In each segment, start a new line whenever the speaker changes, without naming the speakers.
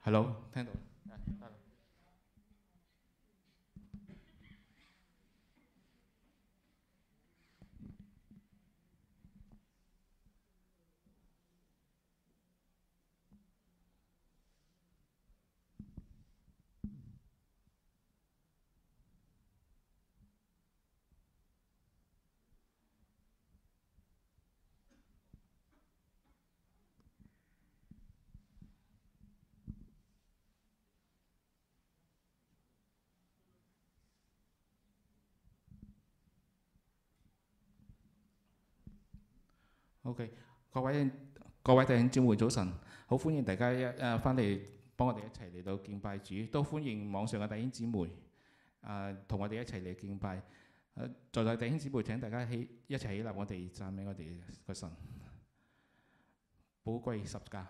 Hello， 聽到。OK， 各位弟兄姊妹早晨，好歡迎大家翻嚟幫我哋一齊嚟到敬拜主，都歡迎網上嘅弟兄姊妹同我哋一齊嚟敬拜。在座弟兄姊妹請大家一齊起立，我哋讚美我哋個神，寶貴十架。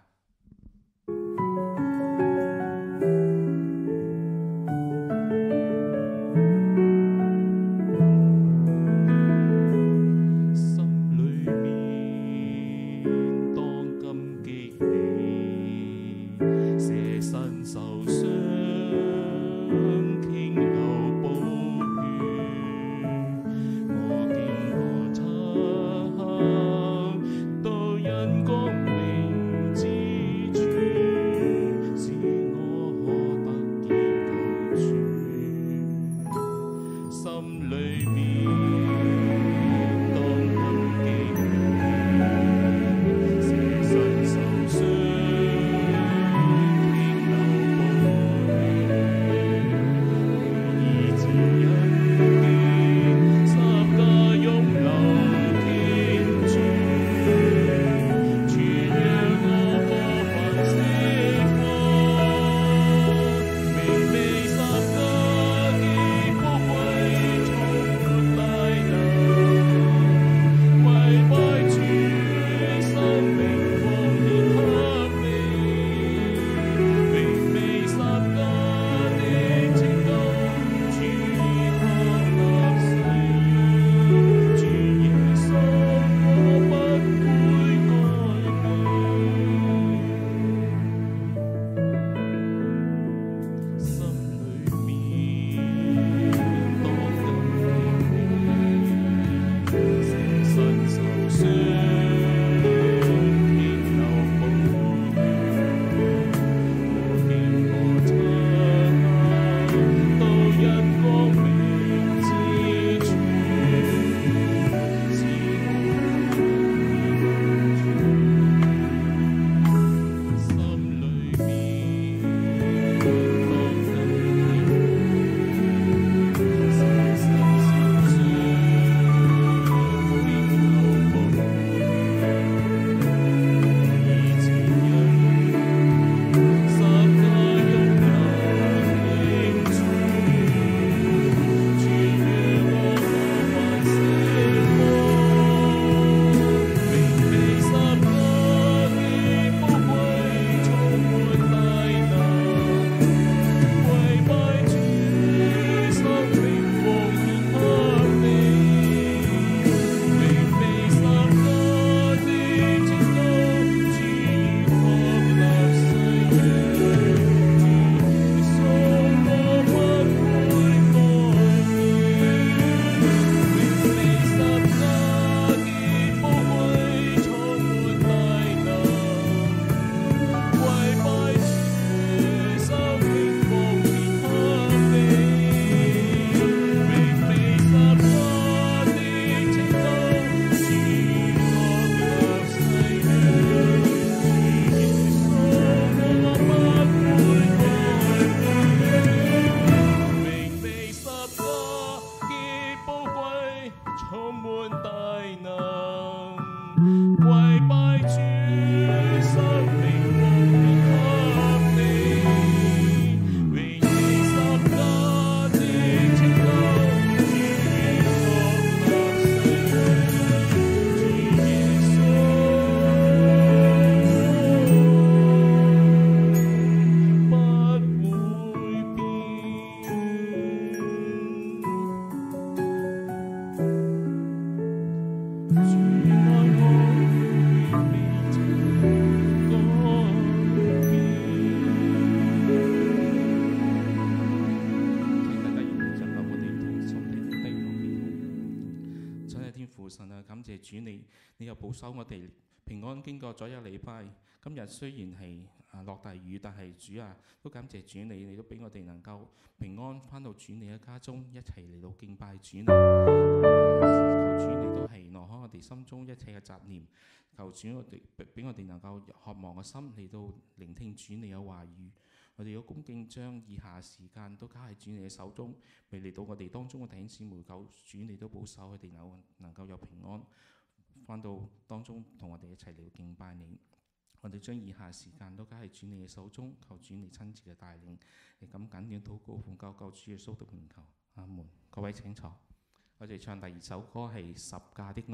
父神啊，感謝主你又保守我哋平安經過咗一禮拜。今日雖然係落大雨，但係主啊，都感謝主你都俾我哋能夠平安翻到主你嘅家中，一齊嚟到敬拜主你。求主你都係挪開我哋心中一切嘅雜念，求主我哋俾我哋能夠渴望嘅心嚟到聆聽主你嘅話語。我哋要恭敬將以下時間都交喺主你嘅手中，未嚟到我哋當中嘅弟兄姊妹，求主你都保守佢哋能夠有平安，翻到當中同我哋一齊嚟敬拜你。我哋將以下時間都交喺主你嘅手中，求主你親自嘅帶領，亦咁簡短禱告，奉救主耶穌的名求，阿門。各位請坐，我哋唱第二首歌係《十架的愛》。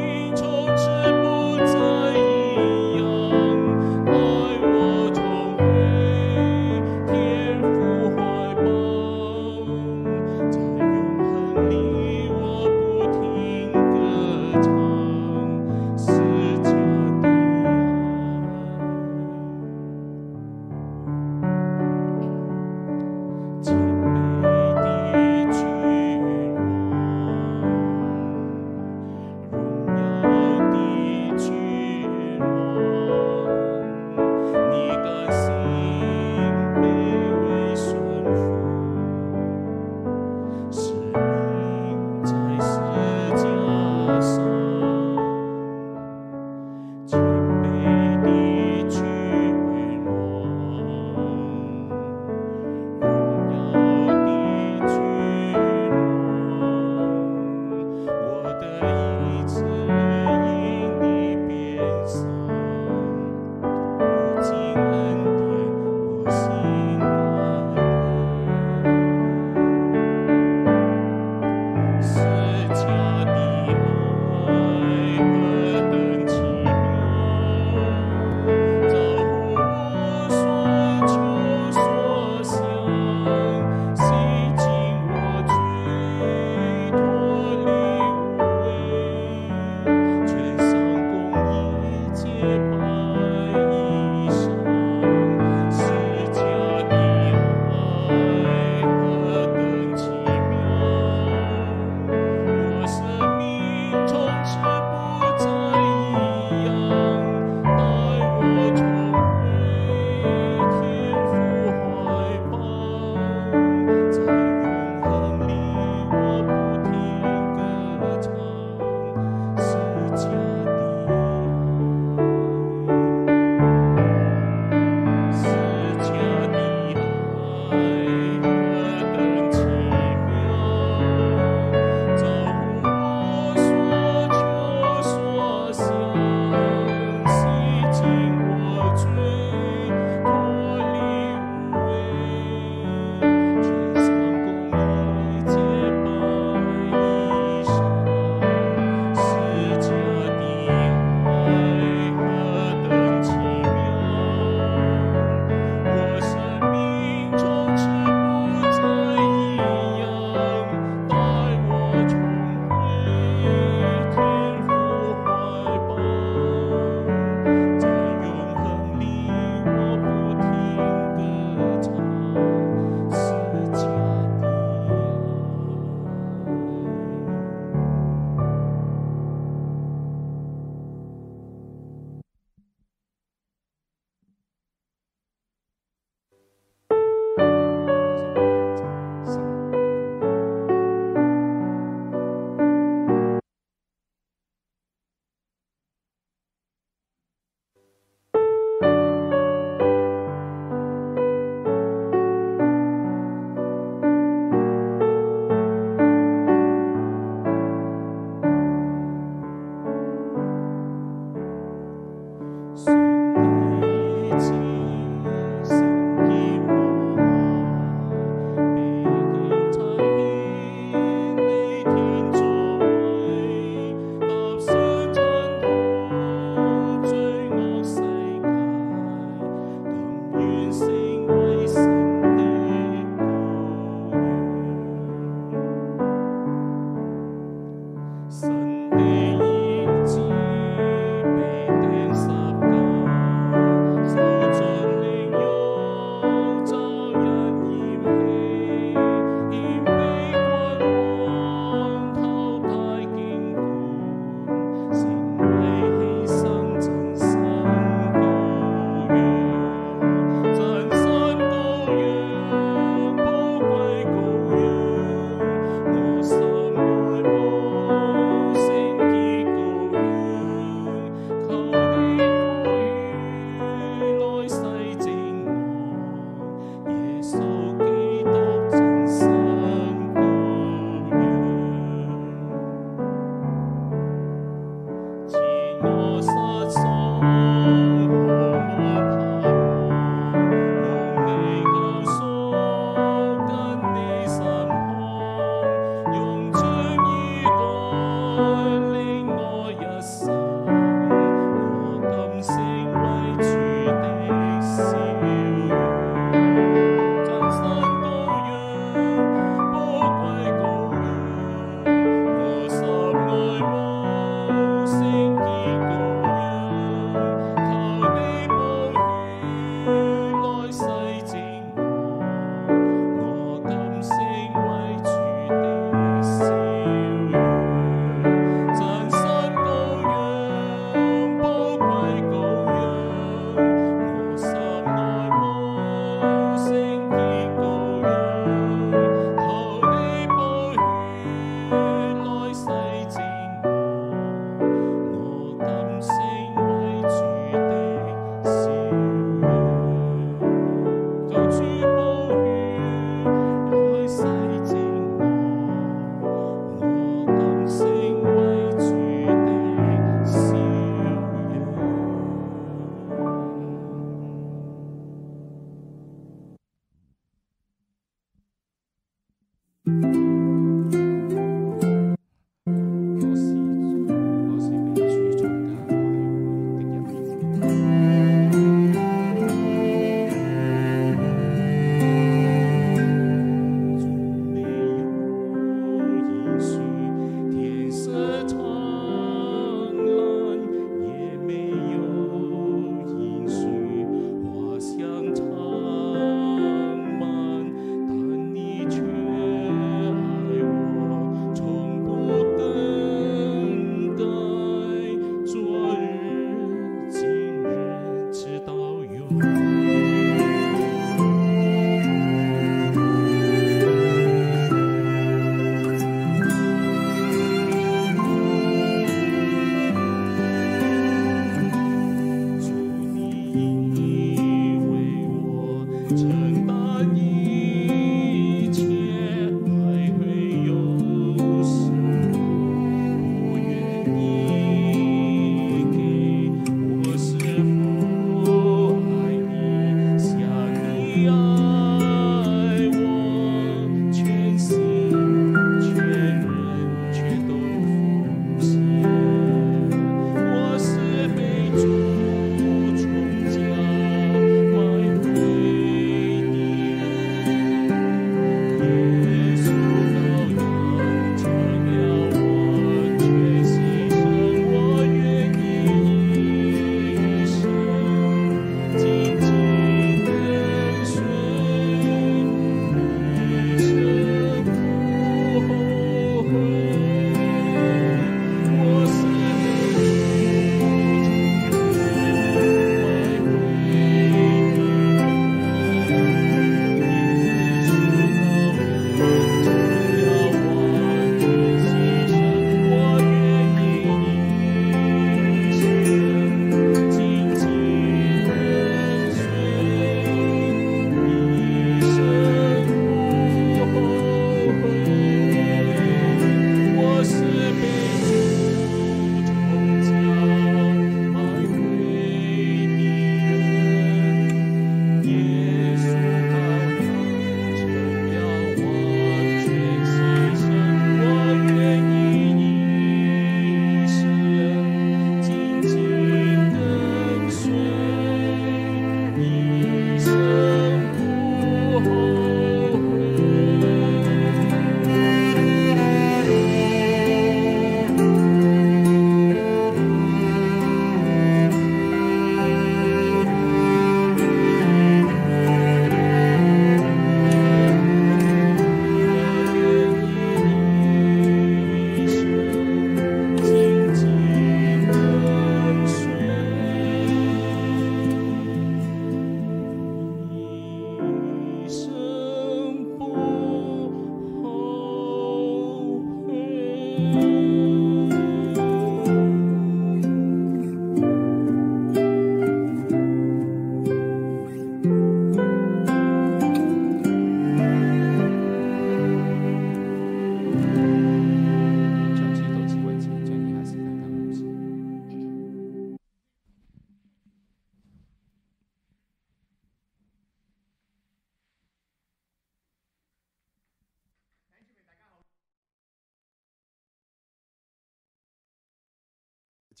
主。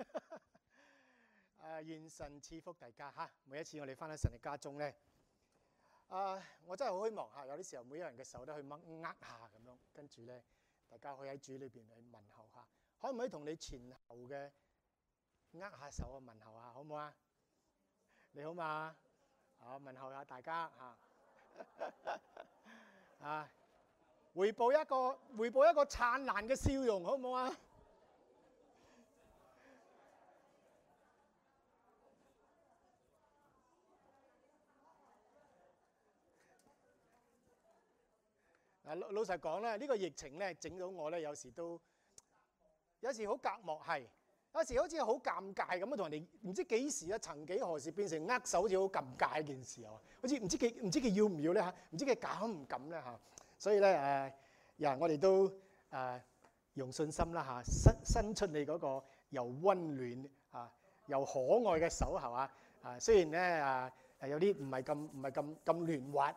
願神賜福大家嚇。每一次我哋翻到神嘅家中咧，我真係好希望嚇，有啲時候每一個人嘅手都去握下咁樣，跟住咧大家可以喺主裏邊去問候下，可唔可以同你前後嘅握下手啊？問候下好唔好啊？你好嘛？問候下大家嚇。回報一個燦爛嘅笑容，好唔好啊？老實講咧，呢個疫情咧整到我咧，有時好隔膜，係有時好似好尷尬咁啊！同人哋唔知幾時啊，曾幾何時變成握手好似好尷尬一件事啊！好似唔知佢要唔要咧嚇，唔知佢敢唔敢咧嚇。所以咧我哋都用信心啦嚇，伸出你嗰個又温暖又可愛嘅手係嘛？雖然咧有啲唔係咁嫩滑。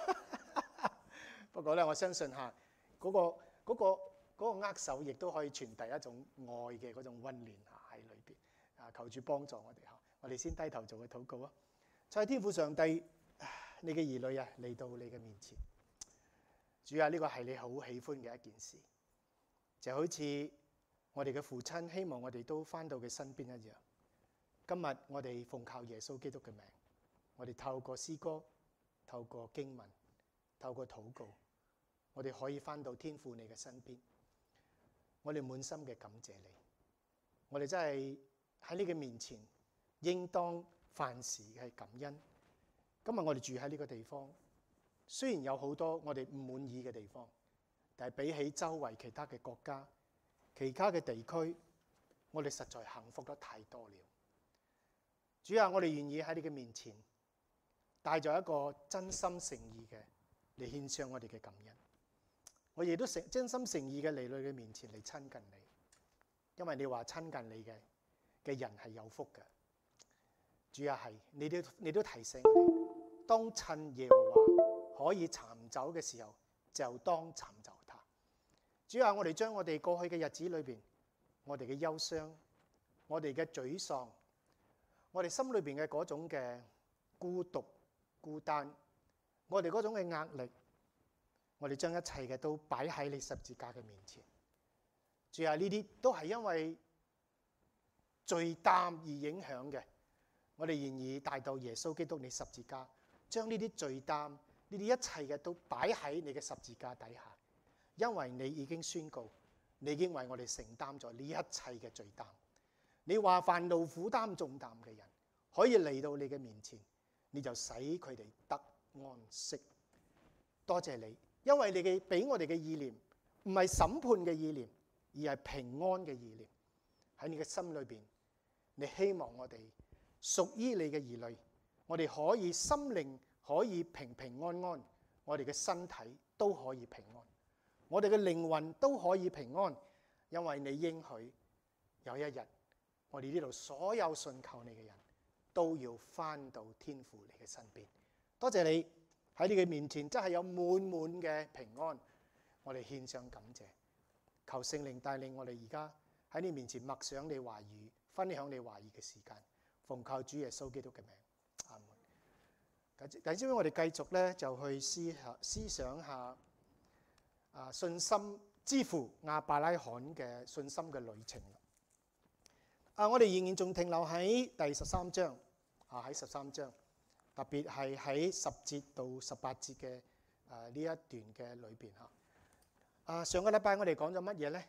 不過咧，我相信嚇嗰個握手，亦都可以傳遞一種愛嘅嗰種温暖喺裏邊。求主幫助我哋嚇，我哋先低頭做個禱告啊！在天父上帝，你嘅兒女嚟到你嘅面前，主啊，呢個係你好喜歡嘅一件事，就好似我哋嘅父親希望我哋都翻到佢身邊一樣。今日我哋奉靠耶穌基督嘅名，我哋透過詩歌、透過經文、透過禱告，我哋可以翻到天父你嘅身邊。我哋滿心嘅感謝你，我哋真係喺你嘅面前，應當凡事係感恩。今日我哋住喺呢個地方，雖然有好多我哋唔滿意嘅地方，但係比起周圍其他嘅國家、其他嘅地區，我哋實在幸福得太多了。主啊，我哋願意喺你嘅面前，帶咗一個真心誠意嘅嚟獻上我哋嘅感恩。我亦都真心誠意嘅嚟到你嘅面前嚟親近你，因為你話親近你嘅人係有福嘅。主啊，係你都提醒我哋，當趁耶和華可以尋找嘅時候，就當尋找他。主啊，我哋將我哋過去嘅日子裏邊，我哋嘅憂傷、我哋嘅沮喪、我哋心裏邊嘅嗰種嘅孤獨、孤單，我哋嗰種嘅壓力，我哋將一切嘅都擺喺你十字架嘅面前。主啊，呢啲都係因為罪擔而影響嘅，我哋願意帶到耶穌基督你十字架，將呢啲罪擔、呢啲一切嘅都擺喺你嘅十字架底下，因為你已經宣告，你已經為我哋承擔咗呢一切嘅罪擔。你話凡勞苦擔重擔嘅人可以嚟到你嘅面前，你就使佢哋得安息。多謝你，因為你俾我哋嘅意念唔係審判嘅意念，而係平安嘅意念。喺你嘅心裏邊，你希望我哋屬於你嘅兒女，我哋可以心靈可以平平安安，我哋嘅身體都可以平安，我哋嘅靈魂都可以平安，因為你應許有一日，我哋呢度所有信靠你嘅人都要翻到天父你嘅身邊。多謝你喺你嘅面前真係有滿滿嘅平安，我哋獻上感謝。求聖靈帶領我哋而家喺你面前默想你話語，分享你話語嘅時間，奉靠主耶穌基督嘅名，阿門。弟兄姊妹，我哋繼續咧就去思想下信心之父亞伯拉罕嘅信心嘅旅程。我哋仍然仲停留喺第13章，喺13章，特別係喺10節到18節嘅呢一段嘅裏邊嚇。上個禮拜我哋講咗乜嘢咧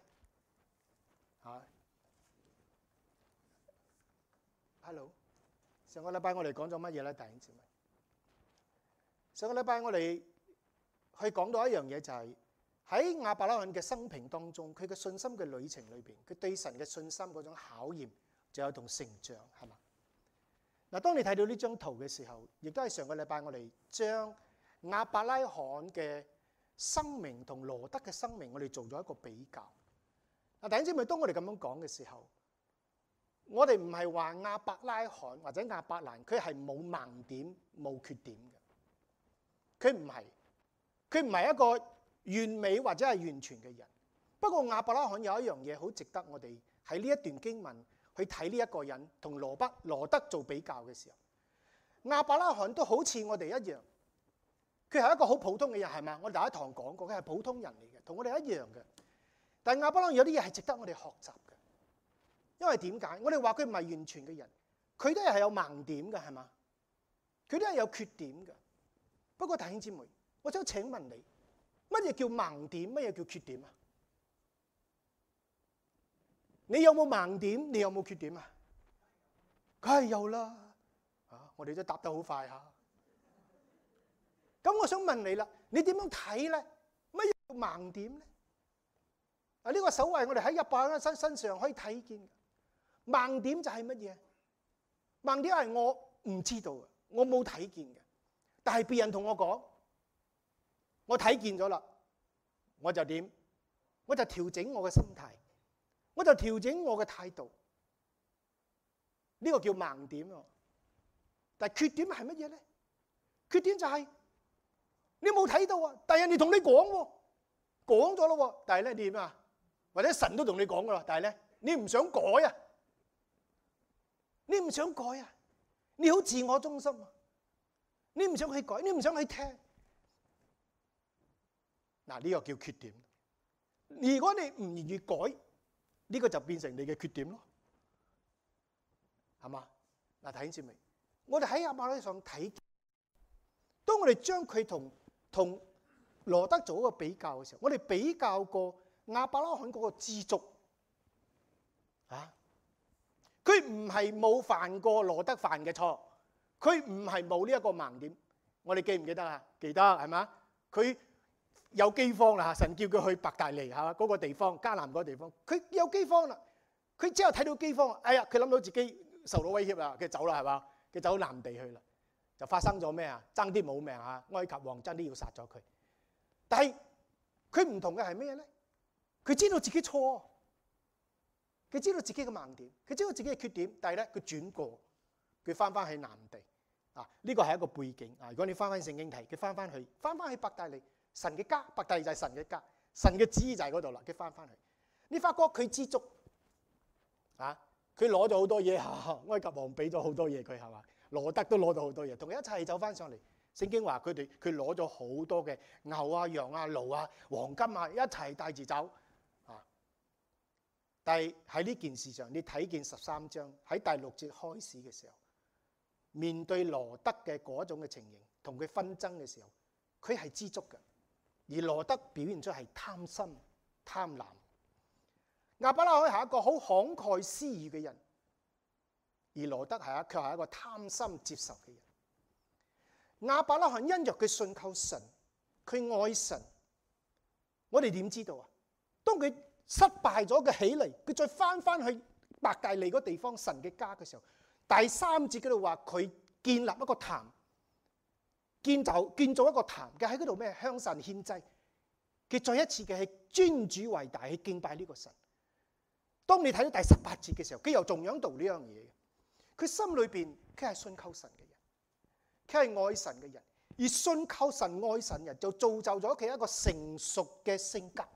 ？Hello， 上個禮拜我哋講咗乜嘢咧？弟兄姊妹，上個禮拜我哋去講到一樣嘢，就係喺亞伯拉罕嘅生平當中，佢嘅信心嘅旅程裏邊，佢對神嘅信心嗰種考驗，就有同成長，係嘛？嗱，當你睇到呢張圖嘅時候，亦都係上個禮拜我哋將亞伯拉罕嘅生命同羅得嘅生命，我哋做咗一個比較。弟兄姊妹，當我哋咁樣講嘅時候，我哋唔係話亞伯拉罕或者亞伯蘭佢係冇盲點冇缺點嘅，佢唔係一個完美或者係完全嘅人。不過亞伯拉罕有一樣嘢好值得我哋喺呢一段經文去睇呢一個人同羅德做比較嘅時候，亞伯拉罕都好似我哋一樣，佢係一個好普通嘅人，係嘛？我哋第一堂講過，佢係普通人嚟嘅，同我哋一樣嘅。但係亞伯拉罕有啲嘢係值得我哋學習嘅，因為點解？我哋話佢唔係完全嘅人，佢都係有盲點嘅，係嘛？佢都係有缺點嘅。不過弟兄姊妹，我想請問你，乜嘢叫盲點？乜嘢叫缺點啊？你有冇盲點？你有冇缺點啊？梗係有啦。我哋都答得好快嚇。咁我想問你啦，你點樣睇咧？乜嘢叫盲點咧？呢個所謂我哋喺亞伯拉罕身上可以睇見嘅盲點就係乜嘢？盲點係我唔知道嘅，我冇睇見嘅，但係別人同我講，我睇見咗啦，我就點？我就調整我嘅心態，我就調整我嘅態度。呢個叫盲點喎。但係缺點係乜嘢咧？缺點就係你冇睇到啊，但係人哋同你講喎，講咗咯喎，但係咧你點啊？或者神都同你講噶啦，但係咧你唔想改啊，你唔想改啊，你好自我中心啊，你唔想去改，你唔想去聽。嗱，呢個叫缺點。如果你唔願意改，呢個就變成你嘅缺點咯，係嘛？嗱，弟兄姊妹，我哋喺亞伯拉罕上睇，當我哋將佢同羅德做一個比較嘅時候，我哋比較過亞伯拉罕嗰個知足啊，佢唔係冇犯過羅德犯嘅錯，佢唔係冇呢一個盲點。我哋記唔記得啊？記得係嘛？佢有饑荒啦，神叫佢去伯大尼嚇嗰個地方，迦南嗰個地方，佢有饑荒啦。佢之後睇到饑荒，哎呀，佢諗到自己受到威脅啦，佢走啦係嘛？佢走南地去啦，就發生咗咩啊？爭啲冇命啊！埃及王爭啲要殺咗佢。但係佢唔同嘅係咩咧？佢知道自己錯，佢知道自己嘅盲點，佢知道自己嘅缺點，但係咧佢轉過，佢翻去南地啊！呢個係一個背景啊！如果你翻聖經睇，佢翻去伯大尼，神嘅家，伯大尼就係神嘅家，神嘅旨意就喺嗰度啦。佢翻去，你發覺佢知足啊！佢攞咗好多嘢嚇，埃及王俾咗好多嘢佢係嘛？羅德都攞到好多嘢，同佢一齊走翻上嚟。聖經話佢攞咗好多嘅牛啊、羊啊、驢啊、黃金啊，一齊帶住走啊！但係喺呢件事上，你睇見13章喺第6節開始嘅時候，面對羅德嘅嗰種嘅情形，同佢紛爭嘅時候，佢係知足嘅，而羅德表現出係貪心、貪婪。亞伯拉罕係一個好慷慨施予嘅人，而羅德卻係一個貪心接受嘅人。亞伯拉罕因着佢信靠神，佢愛神。我哋點知道啊？當佢失敗咗嘅起嚟，佢再翻去伯大尼嗰地方神嘅家嘅時候，第3節嗰度話佢建立一個壇，建造一個壇嘅喺嗰度咩？向神獻祭。佢再一次嘅係尊主為大，去敬拜呢個神。當你睇到第18節嘅時候，佢又仲樣做呢樣嘢。佢心裏邊佢係信靠神嘅人，佢係愛神嘅人，而信靠神愛神人就造就咗佢一個成熟嘅性格。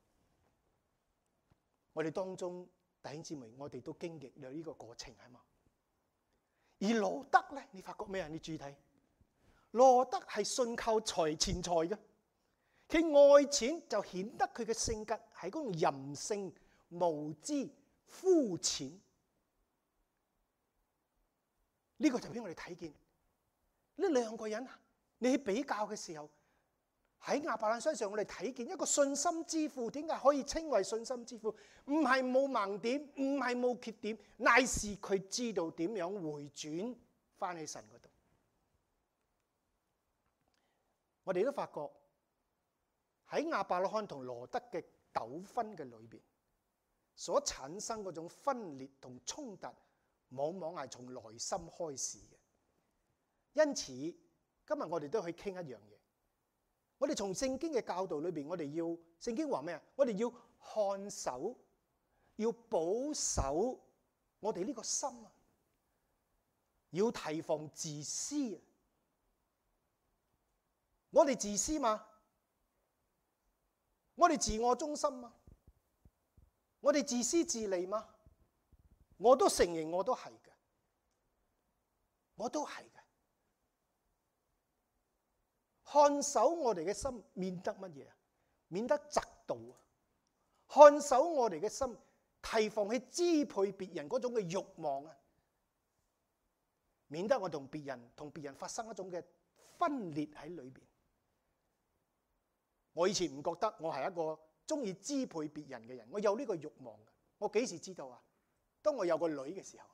我哋當中弟兄姊妹，我哋都經歷咗呢個過程係嘛？而羅德咧，你發覺咩啊？你注意睇，羅德係信靠錢財嘅，佢愛錢就顯得佢嘅性格係嗰種任性、無知、膚淺。呢個就俾我哋睇見呢兩個人，你去比較嘅時候，喺亞伯蘭身上，我哋睇見一個信心之父。點解可以稱為信心之父？唔係冇盲點，唔係冇缺點，乃是佢知道點樣回轉翻去神嗰度。我哋都發覺喺亞伯拉罕同羅德嘅糾紛嘅裏邊，所產生嗰種分裂同衝突，往往係從內心開始嘅。因此，今日我哋都去傾一樣嘢。我哋從聖經嘅教導裏邊，我哋要聖經話咩啊？我哋要看守，要保守我哋呢個心啊，要提防自私啊！我哋自私嘛？我哋自我中心嘛？我哋自私自利嘛？ 我都承認我都係嘅，我都係嘅。看守我哋嘅心，免得乜嘢啊？免得嫉妒啊！看守我哋嘅心，提防去支配別人嗰種嘅慾望啊！免得我同別人發生一種嘅分裂喺裏邊。我以前唔覺得我係一個中意支配別人嘅人，我有呢個慾望嘅。我幾時知道啊？當我有個女嘅時候，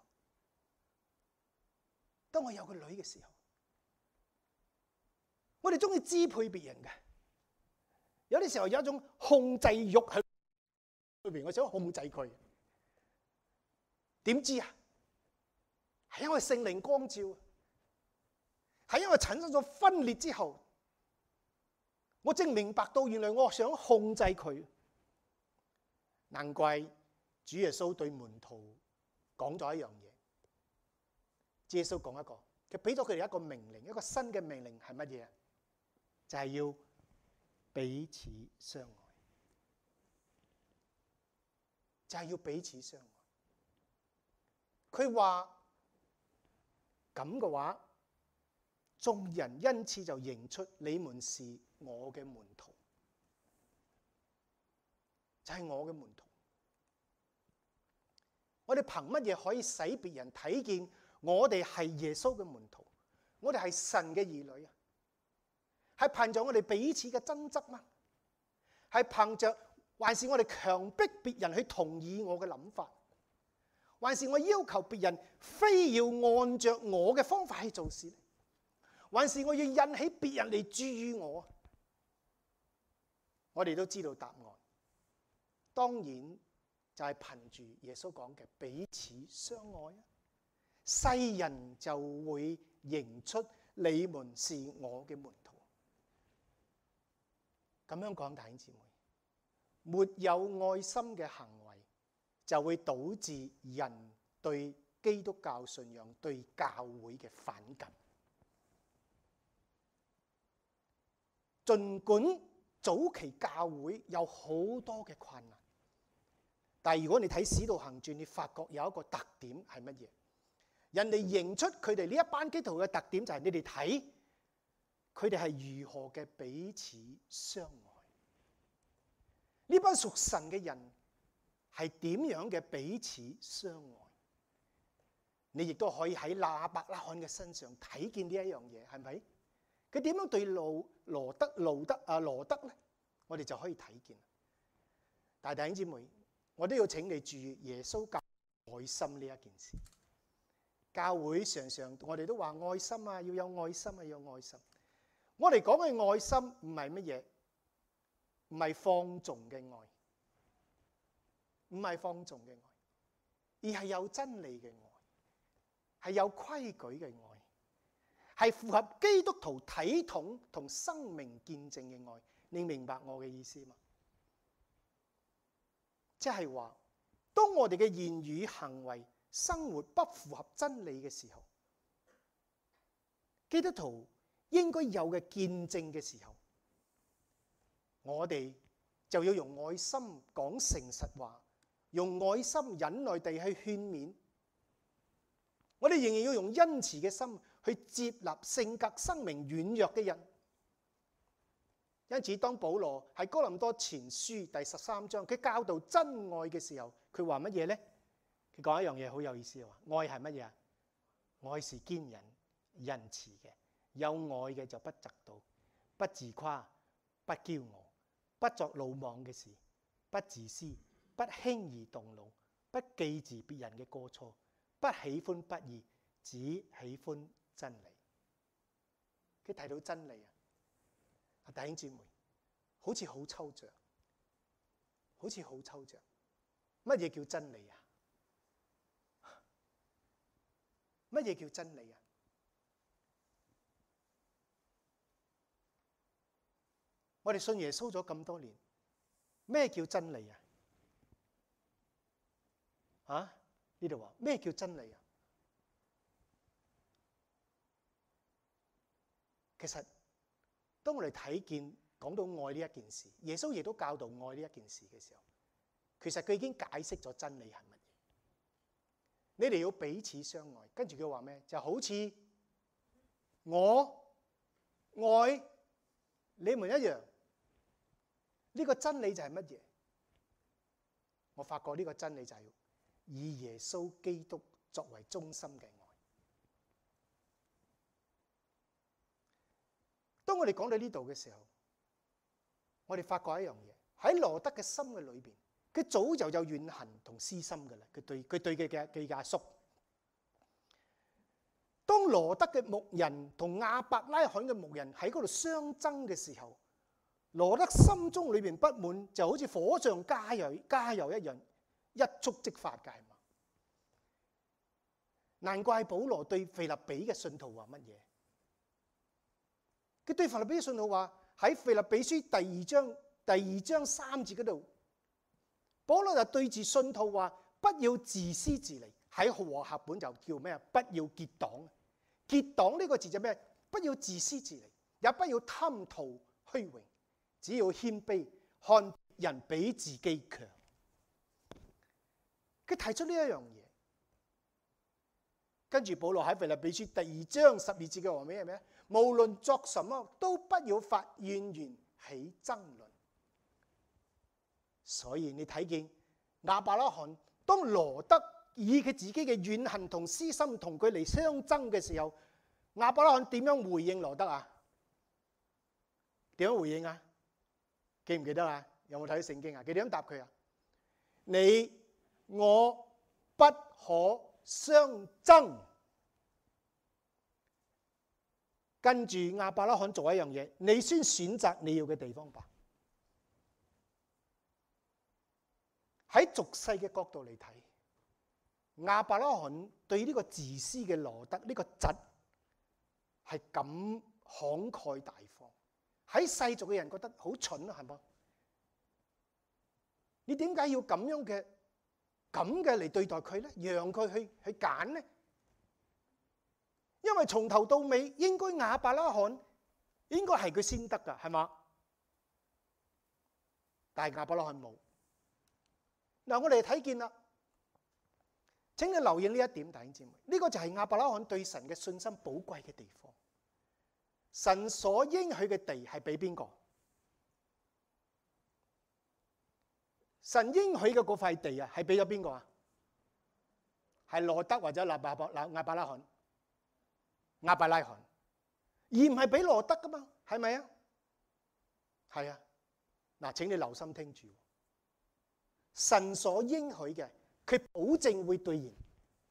我哋中意支配別人嘅。有啲時候有一種控制欲喺裏邊，我想控制佢。點知啊？係因為聖靈光照，係因為產生咗分裂之後，我正明白到原來我想控制佢。難怪主耶穌對門徒講咗一樣嘢。主耶穌講一個，佢俾咗佢哋一個命令，一個新嘅命令係乜嘢？就係要彼此相愛，就係要彼此相愛。佢話咁嘅話，眾人因此就認出你們是我嘅門徒，就係我嘅門徒。我哋憑乜嘢可以使別人睇見我哋係耶穌嘅門徒？我哋係神嘅兒女啊！係憑着我哋彼此嘅爭執嗎？係憑着還是我哋強迫別人去同意我嘅諗法？還是我要求別人非要按着我嘅方法去做事？還是我要引起別人嚟注意我？我哋都知道答案，當然就係憑住耶穌講嘅彼此相愛啊！世人就會認出你們是我嘅門徒。咁樣講，弟兄姊妹，沒有愛心嘅行為就會導致人對基督教信仰、對教會嘅反感。儘管早期教會有好多嘅困難，但係如果你睇《使徒行傳》，你發覺有一個特點係乜嘢？人哋認出佢哋呢一班基督徒嘅特點就係你哋睇佢哋係如何嘅彼此相愛。呢班屬神嘅人係點樣嘅彼此相愛？你亦都可以喺亞伯拉罕嘅身上睇見呢一樣嘢，係咪？佢點樣對羅德咧？我哋就可以睇見。但係弟兄姊妹，我都要請你注意耶穌教愛心呢一件事。教會常常我哋都話愛心啊，要有愛心啊，要有愛心。我哋講嘅愛心唔係乜嘢？唔係放縱嘅愛，唔係放縱嘅愛，而係有真理嘅愛，係有規矩嘅愛，係符合基督徒體統同生命見證嘅愛。你明白我嘅意思嗎？即係話，當我哋嘅言語、行為、生活不符合真理嘅時候，基督徒應該有嘅見證嘅時候，我哋就要用愛心講誠實話，用愛心忍耐地去勸勉。我哋仍然要用恩慈嘅心去接納性格、生命軟弱嘅人。因此，當保羅喺哥林多前書第13章，佢教導真愛嘅時候，佢話乜嘢呢？佢講一樣嘢好有意思啊！愛係乜嘢啊？愛是堅忍、仁慈嘅，有愛嘅就不嫉妒，不自誇，不驕傲，不作魯莽嘅事，不自私，不輕易動怒，不記住別人嘅過錯，不喜歡不義，只喜歡真理。佢提到真理啊，弟兄姊妹，好似好抽象，好似好抽象。乜嘢叫真理啊？乜嘢叫真理啊？我哋信耶穌咗咁多年，咩叫真理啊？啊？呢度話咩叫真理啊？其實當我哋睇見講到愛呢一件事，耶穌亦都教導愛呢一件事嘅時候，其實佢已經解釋咗真理係乜嘢。 你哋要彼此相愛。跟住佢話咩？就好似我愛你們一樣。呢個真理就係乜嘢？我發覺呢個真理就係以耶穌基督作為中心嘅愛。當我哋講到呢度嘅時候，我哋發覺一樣嘢，喺羅德嘅心嘅裏邊，佢早就有怨恨同私心㗎啦。佢對佢阿叔。當羅德嘅牧人同亞伯拉罕嘅牧人喺嗰度相爭嘅時候，羅德心中裏邊不滿，就好似火上加油一樣，一觸即發嘅係嘛？難怪保羅對腓立比嘅信徒話乜嘢？佢對腓立比嘅信徒話喺腓立比書第二章3節嗰度，保羅就對住信徒話：不要自私自利。喺和合本就叫咩啊？不要結黨。結黨呢個字就咩？不要自私自利，也不要貪圖虛榮，只要謙卑，看人比自己強。佢提出呢一樣嘢，跟住保羅喺腓立比書第2章12節嘅話咩係咩？無論作什麼，都不要發怨言起爭論。所以你睇見亞伯拉罕當羅德以佢自己嘅怨恨同私心同佢嚟相爭嘅時候，亞伯拉罕點樣回應羅德啊？點樣回應啊？記唔記得啊？有冇睇聖經啊？佢點樣答佢啊？你我不可相爭。跟住亞伯拉罕做一樣嘢，你先選擇你要嘅地方吧。喺俗世嘅角度嚟睇，亞伯拉罕對呢個自私嘅羅德呢個侄係咁慷慨大方，喺世俗嘅人覺得好蠢啊，係嘛？你點解要咁嘅嚟對待佢咧？讓佢去揀咧？因為從頭到尾應該亞伯拉罕應該係佢先得㗎，係嘛？但係亞伯拉罕冇。嗱，我哋睇見啦，請你留意呢一點，弟兄姊妹，呢個就係亞伯拉罕對神嘅信心寶貴嘅地方。神所應許嘅地係俾邊個？神應許嘅嗰塊地啊，係俾咗邊個啊？係羅德或者亞伯拉罕，而唔係俾羅德噶嘛？係咪啊？係啊。嗱，請你留心聽住。神所應許嘅，佢保證會兌現。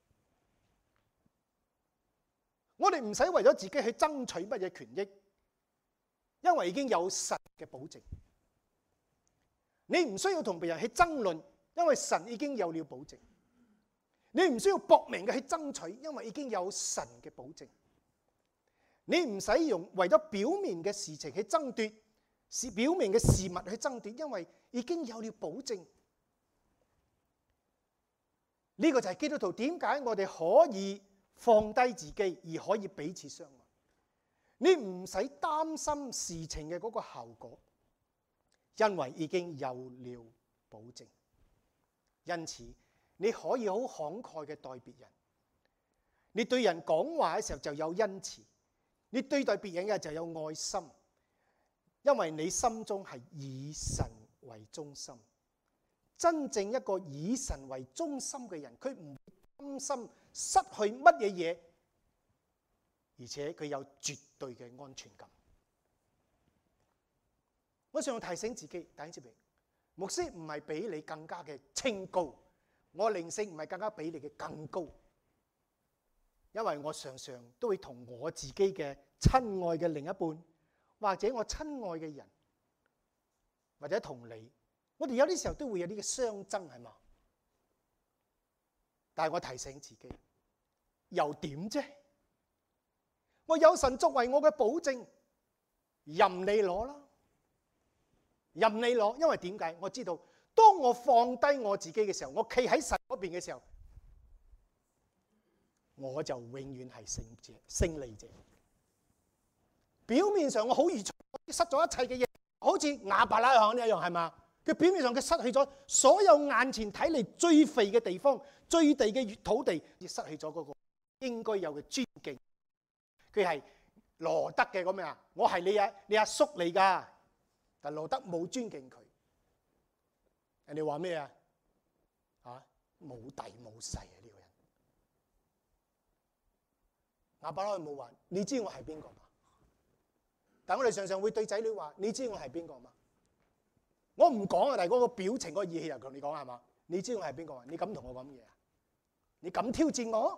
我哋唔使為咗自己去爭取乜嘢權益，因為已經有神嘅保證。你唔需要同別人去爭論，因為神已經有了保證。你唔需要搏命嘅去爭取，因為已經有神嘅保證。你唔使用為咗表面嘅事情去爭奪，是表面嘅事物去爭奪，因為已經有了保證。呢個就係基督徒點解我哋可以放低自己而可以彼此相愛。你唔使擔心事情嘅嗰個後果，因為已經有了保證。因此你可以好慷慨嘅待別人，你對人講話嘅時候就有恩慈，你對待別人嘅就有愛心，因為你心中係以神為中心。真正一個以神為中心嘅人，佢唔會擔心失去乜嘢嘢，而且佢有絕對嘅安全感。我想提醒自己，弟兄姊妹，牧師唔係比你更加嘅清高，我靈性唔係更加比你嘅更高，因為我常常都會同我自己嘅親愛嘅另一半，或者我親愛嘅人，或者同你。我哋有啲時候都會有啲嘅相爭，係嘛？但係我提醒自己，又點啫？我有神作為我嘅保證，任你攞啦，任你攞。因為點解？我知道，當我放低我自己嘅時候，我企喺神嗰邊嘅時候，我就永遠係勝利者。表面上我好愚蠢，失咗一切嘅嘢，好似亞伯拉罕一樣，係嘛？ 佢表面上佢失去咗所有眼前睇嚟最肥嘅地方、最地嘅土地，亦失去咗嗰個應該有嘅尊敬。佢係羅德嘅咁樣啊，我係你阿叔嚟㗎，但羅德冇尊敬佢。人哋話咩啊？冇弟冇勢啊！呢個人，亞伯拉罕冇話你知我係邊個嘛？但係我哋常常會對仔女話：你知我係邊個嘛？我唔講啊，但係嗰個表情、嗰個語氣又同你講係嘛？你知我係邊個啊？你敢同我講嘢啊？你敢挑戰我？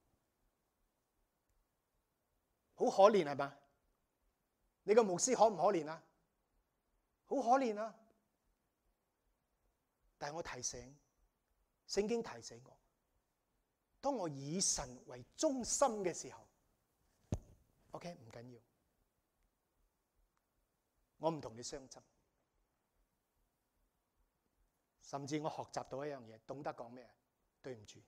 好可憐係嘛？你個牧師可唔可憐啊？好可憐啊！但係我提醒，聖經提醒我，當我以神為中心嘅時候 ，OK 唔緊要，我唔同你相爭，甚至我學習到一樣嘢，懂得講咩？對唔住，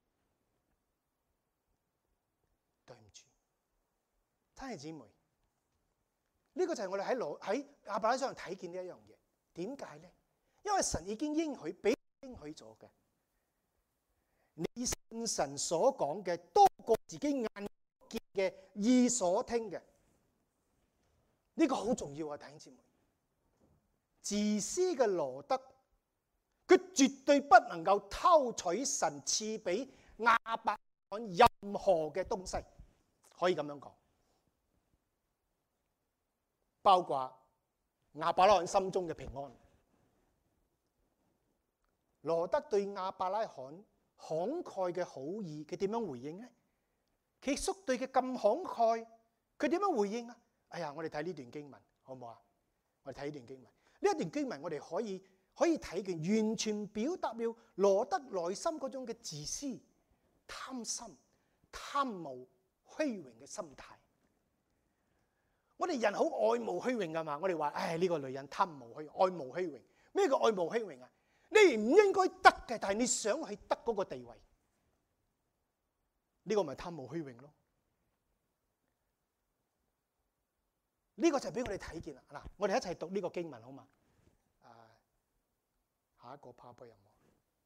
對唔住，親姊妹，呢個就係我哋喺亞伯拉罕上睇見呢一樣嘢。點解咧？因為神已經應許咗嘅，你信神所講嘅多過自己眼見嘅、耳所聽嘅，呢個好重要啊！弟兄姊妹，自私嘅羅德，佢絕對不能夠偷取神賜俾亞伯拉罕任何嘅東西，可以咁樣講，包括亞伯拉罕心中嘅平安。羅德對亞伯拉罕慷慨嘅好意，佢點樣回應呢？佢叔對佢咁慷慨，佢點樣回應啊？哎呀，我哋睇呢段經文好唔好啊？我哋睇呢段經文，呢一段經文我哋可以睇見，完全表達了羅德內心嗰種嘅自私、貪心、貪慕、虛榮嘅心態。我哋人好愛慕虛榮噶嘛？我哋話：唉，呢個女人貪慕虛榮，愛慕虛榮。咩叫愛慕虛榮啊？你唔應該得嘅，但係你想去得嗰個地位，呢個咪貪慕虛榮咯？呢個就俾我哋睇見啦。嗱，我哋一齊讀呢個經文好嘛？下一個 PowerPoint有冇？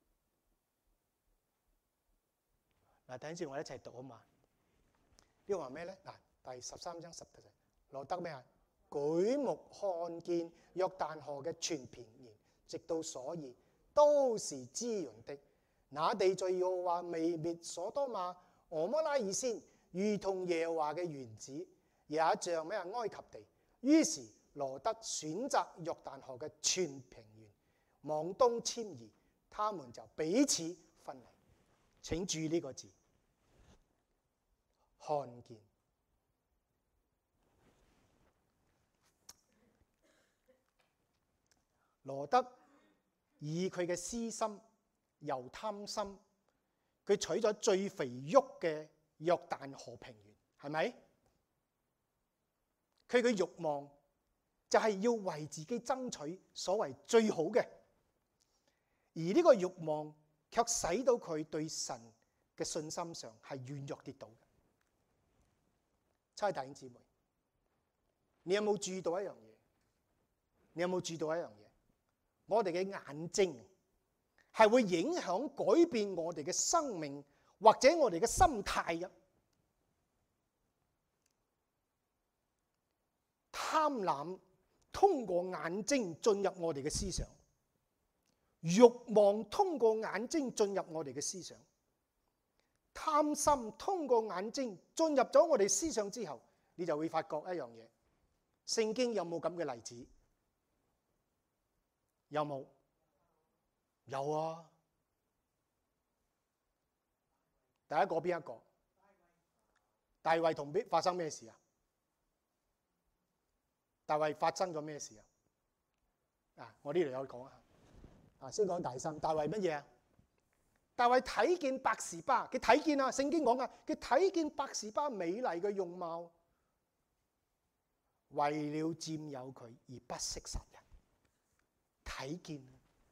嗱，等陣我哋一齊讀好嘛？呢個話咩咧？嗱，第13章10節，羅德咩啊？舉目看見約旦河嘅全平原，直到所以都是滋潤的。那地在耶和華未滅所多瑪、蛾摩拉以先，如同耶和華嘅園子，也像咩埃及地。於是羅德選擇約旦河嘅全平原，往東遷移，他們就彼此分離。請注意呢個字，看見。羅德以佢嘅私心又貪心，佢取咗最肥沃嘅約旦河平原，係咪？佢嘅慾望就係要為自己爭取所謂最好嘅，而呢個慾望卻使到佢對神嘅信心上係軟弱跌倒嘅。親愛弟兄姊妹，你有冇注意到一樣嘢？你有冇注意到一樣嘢？我哋嘅眼睛係會影響改變我哋嘅生命或者我哋嘅心態嘅。貪婪通過眼睛進入我哋嘅思想，慾望通過眼睛進入我哋嘅思想，貪心通過眼睛進入咗我哋思想之後，你就會發覺一樣嘢。聖經有冇咁嘅例子？有冇？有啊！第一個邊一個？大衛同發生咩事啊？大衛發生咗咩事啊？我呢度有講啊。先講大心。大衛乜嘢啊？大衛睇見百示巴，佢睇見啊，聖經講啊，佢睇見百示巴美麗嘅容貌，為了佔有佢而不惜殺人。睇見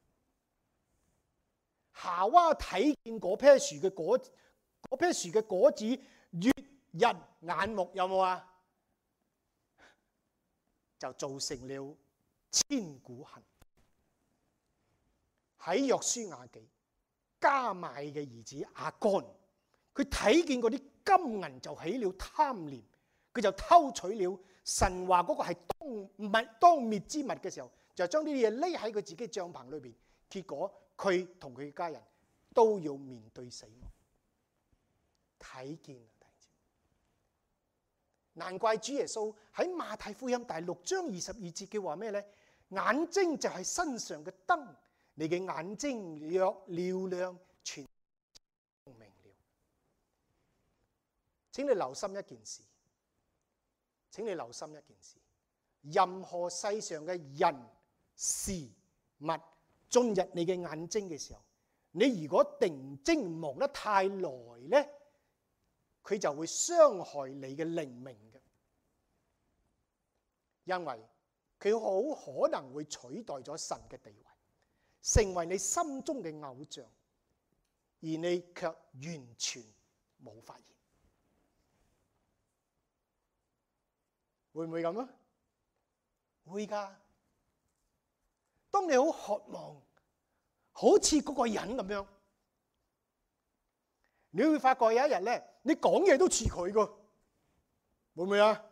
夏娃睇見嗰棵樹嘅果子悅人眼目，有冇啊？就造成了千古恨。 喺約書亞記，加麥嘅兒子亞干，佢睇見嗰啲金銀就起了貪念，佢就偷取了神話嗰個係當滅之物嘅時候，就將呢啲嘢匿喺佢自己帳篷裏邊，結果佢同佢嘅家人都要面對死亡。睇見啊！難怪主耶穌喺馬太福音第6章22節嘅話咩呢？眼睛就係身上嘅燈，你嘅眼睛若亮亮，全明了。請你留心一件事，請你留心一件事，任何世上嘅人事物進入你嘅眼睛嘅時候，你如果定睛望得太耐呢，佢就會傷害你嘅靈命嘅，因為佢好可能會取代咗神嘅地位，成為你心中嘅偶像，而你卻完全冇發現。會唔會咁啊？會㗎。當你好渴望，好似嗰個人咁樣，你會發覺有一日咧，你講嘢都似佢㗎，會唔會啊？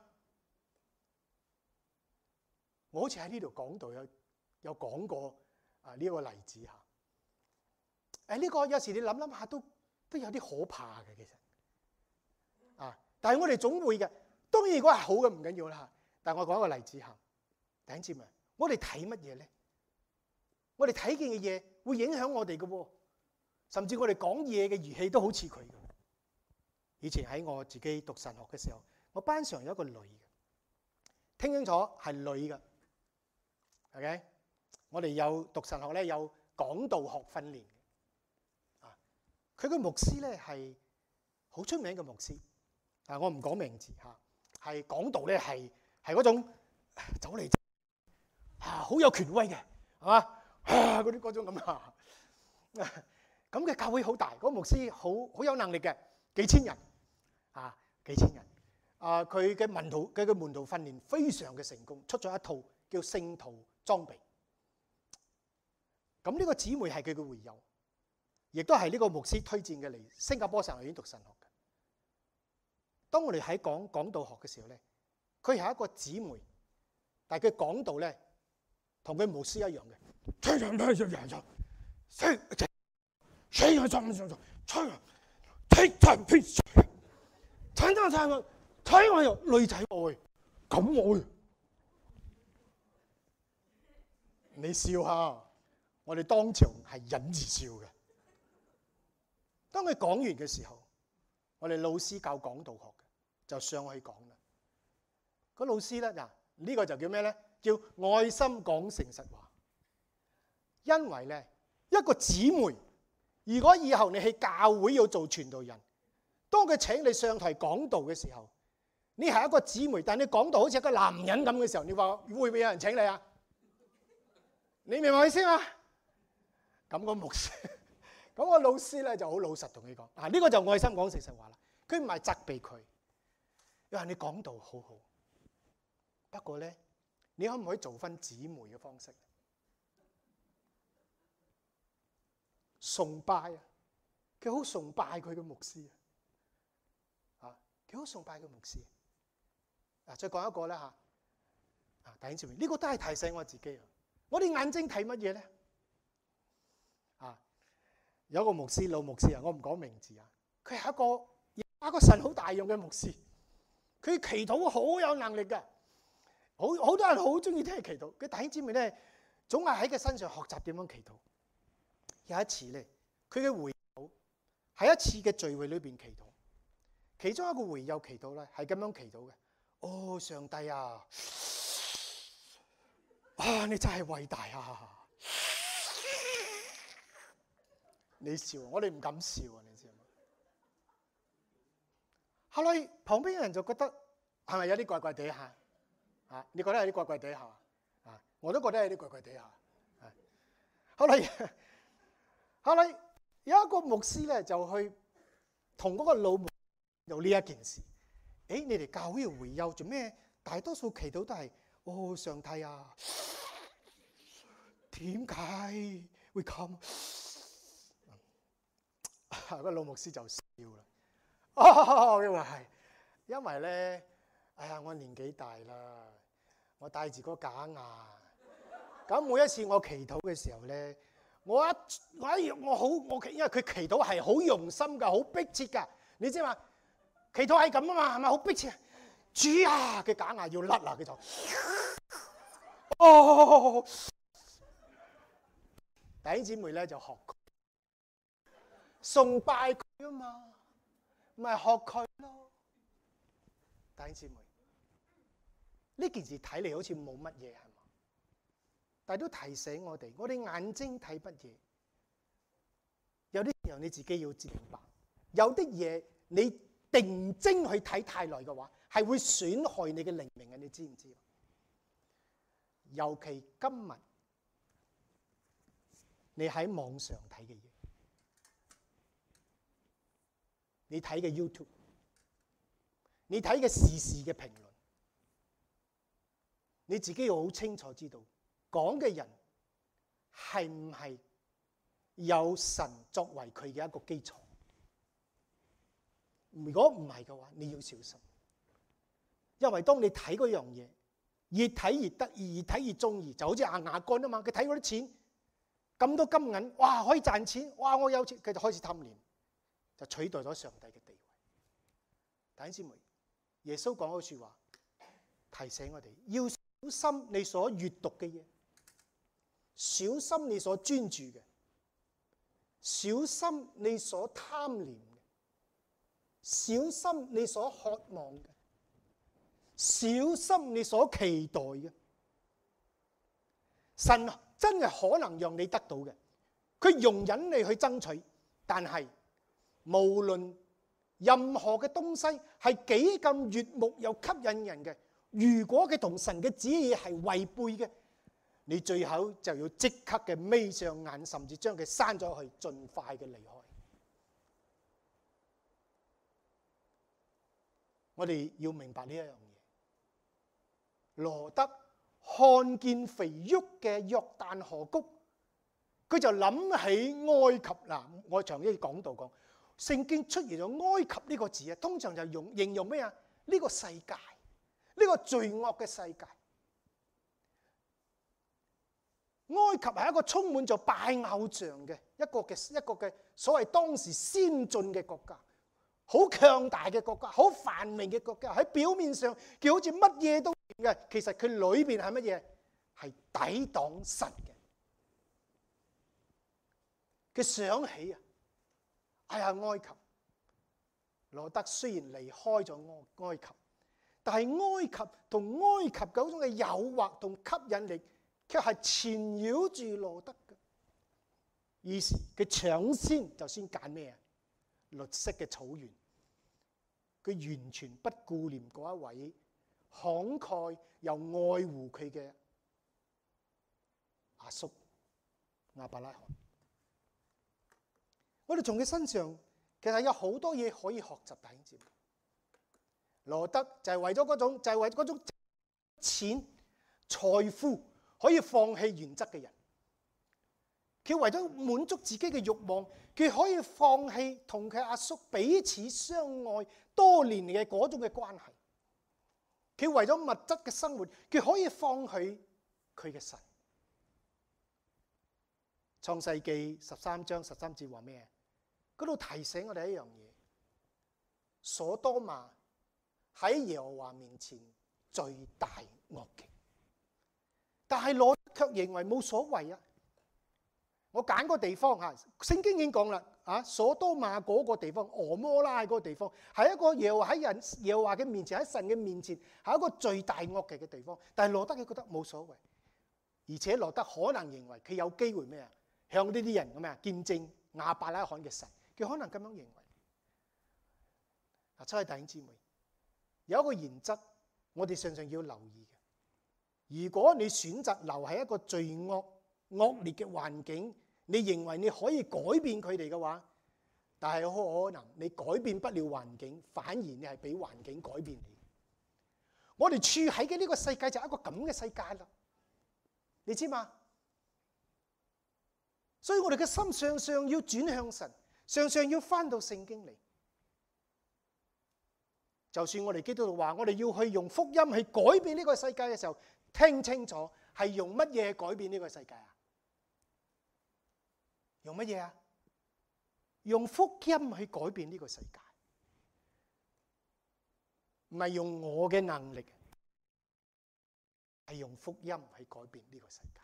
我好似喺呢度講到有講過呢個例子嚇。呢個有時你諗諗下都有啲可怕嘅其實。但係我哋總會嘅。當然如果係好嘅唔緊要啦。但係我講一個例子嚇，弟兄姊妹，我哋睇乜嘢咧？我哋睇見嘅嘢會影響我哋嘅喎，甚至我哋講嘢嘅語氣都好似佢。以前喺我自己讀神學嘅時候，我班上有一個女嘅，聽清楚係女嘅。OK， 我哋有讀神學咧，有講道學訓練嘅。佢個牧師咧係好出名嘅牧師。我唔講名字嚇，係講道咧係嗰種走嚟好有權威嘅，係嘛？嗰種咁啊。咁嘅教會好大，嗰個牧師好有能力嘅，幾千人。佢嘅門徒訓練非常嘅成功，出咗一套叫聖徒裝備。咁呢個姊妹係佢嘅會友，亦都係呢個牧師推薦嘅嚟新加坡神學院讀神學嘅。當我哋喺講道學嘅時候咧，佢係一個姊妹，但係佢講道咧同佢牧師一樣嘅。睇我又女仔愛，咁愛，你笑下，我哋當場係忍住笑嘅。當佢講完嘅時候，我哋老師教講道學嘅就上去講啦。個老師咧呢個就叫咩咧？叫愛心講誠實話。因為咧一個姊妹，如果以後你喺教會要做傳道人，當佢請你上台講道嘅時候，你係一個姊妹，但你講到好似一個男人咁嘅時候，你話會唔會有人請你啊？你明白意思嘛？咁個牧師，咁個老師咧就好老實同你講，呢個就愛心講誠實話啦。佢唔係責備佢，佢話你講道好好，不過咧，你可唔可以做翻姊妹嘅方式？崇拜啊，佢好崇拜佢嘅牧師啊，佢好崇拜佢牧師。再講一個啦嚇，弟兄姊妹，呢個都係提醒我自己啊！我哋眼睛睇乜嘢咧？有一個牧師，老牧師啊，我唔講名字啊，佢係一個神好大用嘅牧師，佢祈禱好有能力嘅，好多人好中意聽佢祈禱。佢弟兄姊妹咧，總係喺佢身上學習點樣祈禱。有一次咧，佢嘅會友喺一次嘅聚會裏邊祈禱，其中一個會友祈禱咧係咁樣祈禱嘅。哦，上帝啊！你真係偉大啊！你笑，我哋唔敢笑啊！你知嘛？後來旁邊嘅人就覺得係咪有啲怪怪地下？你覺得有啲怪怪地下？我都覺得有啲怪怪地下。後來有一個牧師咧就去同嗰個老牧做呢一件事。你哋教會會友做咩？大多數祈禱都係，上帝啊，點解會 come。個老牧師就笑啦。哦，因為咧，哎呀，我年紀大啦，我戴住個假牙，咁每一次我祈禱嘅時候咧，我因為佢祈禱係好用心㗎，好迫切㗎，你知嘛？祈禱係咁啊嘛，係咪好迫切？主啊，嘅假牙要甩啦，佢就哦，弟兄姊妹咧就學佢，崇拜佢啊嘛，咪學佢咯。弟兄姊妹，呢件事睇嚟好似冇乜嘢係嘛，但係都提醒我哋眼睛睇乜嘢，有啲時候你自己要明白，有啲嘢你定睛去睇太耐嘅話，係會損害你嘅靈命嘅，你知唔知？尤其今日你喺網上睇嘅嘢，你睇嘅 YouTube， 你睇嘅時事嘅評論，你自己要好清楚知道，講嘅人係唔係有神作為佢嘅一個基礎？如果唔係嘅話，你要小心，因為當你睇嗰樣嘢，越睇越得意，越睇越中意，就好似阿雅干啊嘛，佢睇嗰啲錢咁多金銀，哇可以賺錢，哇我有錢，佢就開始貪戀，就取代咗上帝嘅地位。弟兄姊妹，耶穌講嗰句話提醒我哋，要小心你所閱讀嘅嘢，小心你所專注嘅，小心你所貪戀嘅，小心你所渴望嘅，小心你所期待嘅。神真係可能讓你得到嘅，佢容忍你去爭取，但係無論任何嘅東西係幾咁悅目又吸引人嘅，如果佢同神嘅旨意係違背嘅，你最後就要即刻嘅眯上眼，甚至將佢刪咗去，盡快嘅離開。我哋要明白呢一樣嘢。羅得看見肥沃嘅約旦河谷，佢就諗起埃及嗱。我長啲講道講，聖經出現咗埃及呢個字啊，通常就形容咩啊？呢個世界，呢個罪惡嘅世界。埃及係一個充滿咗拜偶像嘅一個嘅所謂當時先進嘅國家，好強大嘅國家，好繁榮嘅國家。喺表面上佢好似乜嘢都掂嘅，其實佢裏邊係乜嘢？係抵擋神嘅。佢想起啊，哎呀埃及，羅得雖然離開咗埃及，但係埃及同埃及嗰種嘅誘惑同吸引力，卻係纏繞住羅得嘅。於是佢搶先就先揀咩啊？綠色嘅草原。佢完全不顧念嗰一位慷慨又愛護佢嘅阿叔亞伯拉罕。我哋從佢身上其實有好多嘢可以學習。弟兄姊妹，羅得就係為咗嗰種錢財富可以放棄原則嘅人。佢為咗滿足自己嘅慾望，佢可以放棄同佢阿叔彼此相愛多年嘅嗰種嘅關係。佢為咗物質嘅生活，佢可以放棄佢嘅神。創世記13章13節話咩？嗰度提醒我哋一樣嘢：所多瑪喺耶和華面前罪大惡極，但係羅得卻認為冇所謂啊！我揀個地方嚇，聖經已經講啦，啊，所多瑪嗰個地方，俄摩拉嗰個地方，係一個耶和華嘅面前，喺神嘅面前，係一個罪大惡極嘅地方。但係羅得佢覺得冇所謂，而且羅得可能認為佢有機會咩啊？向呢啲人咁啊見證亞伯拉罕嘅神，佢可能咁樣認為。嗱，親愛弟兄姊妹，有一個原則，我哋常常要留意嘅。如果你選擇留喺一個罪惡惡劣嘅環境，你認為你可以改變佢哋嘅話，但係好可能你改變不了環境，反而你係俾環境改變你。我哋處喺嘅呢個世界就係一個咁嘅世界啦，你知嘛？ 所以我哋嘅心常常要轉向神，常常要翻到聖經嚟。就算我哋基督徒話，我哋要去用福音去改變呢個世界嘅時候，聽清楚係用乜嘢改變呢個世界啊？用乜嘢啊？用福音去改變呢個世界，唔係用我嘅能力，係用福音去改變呢個世界。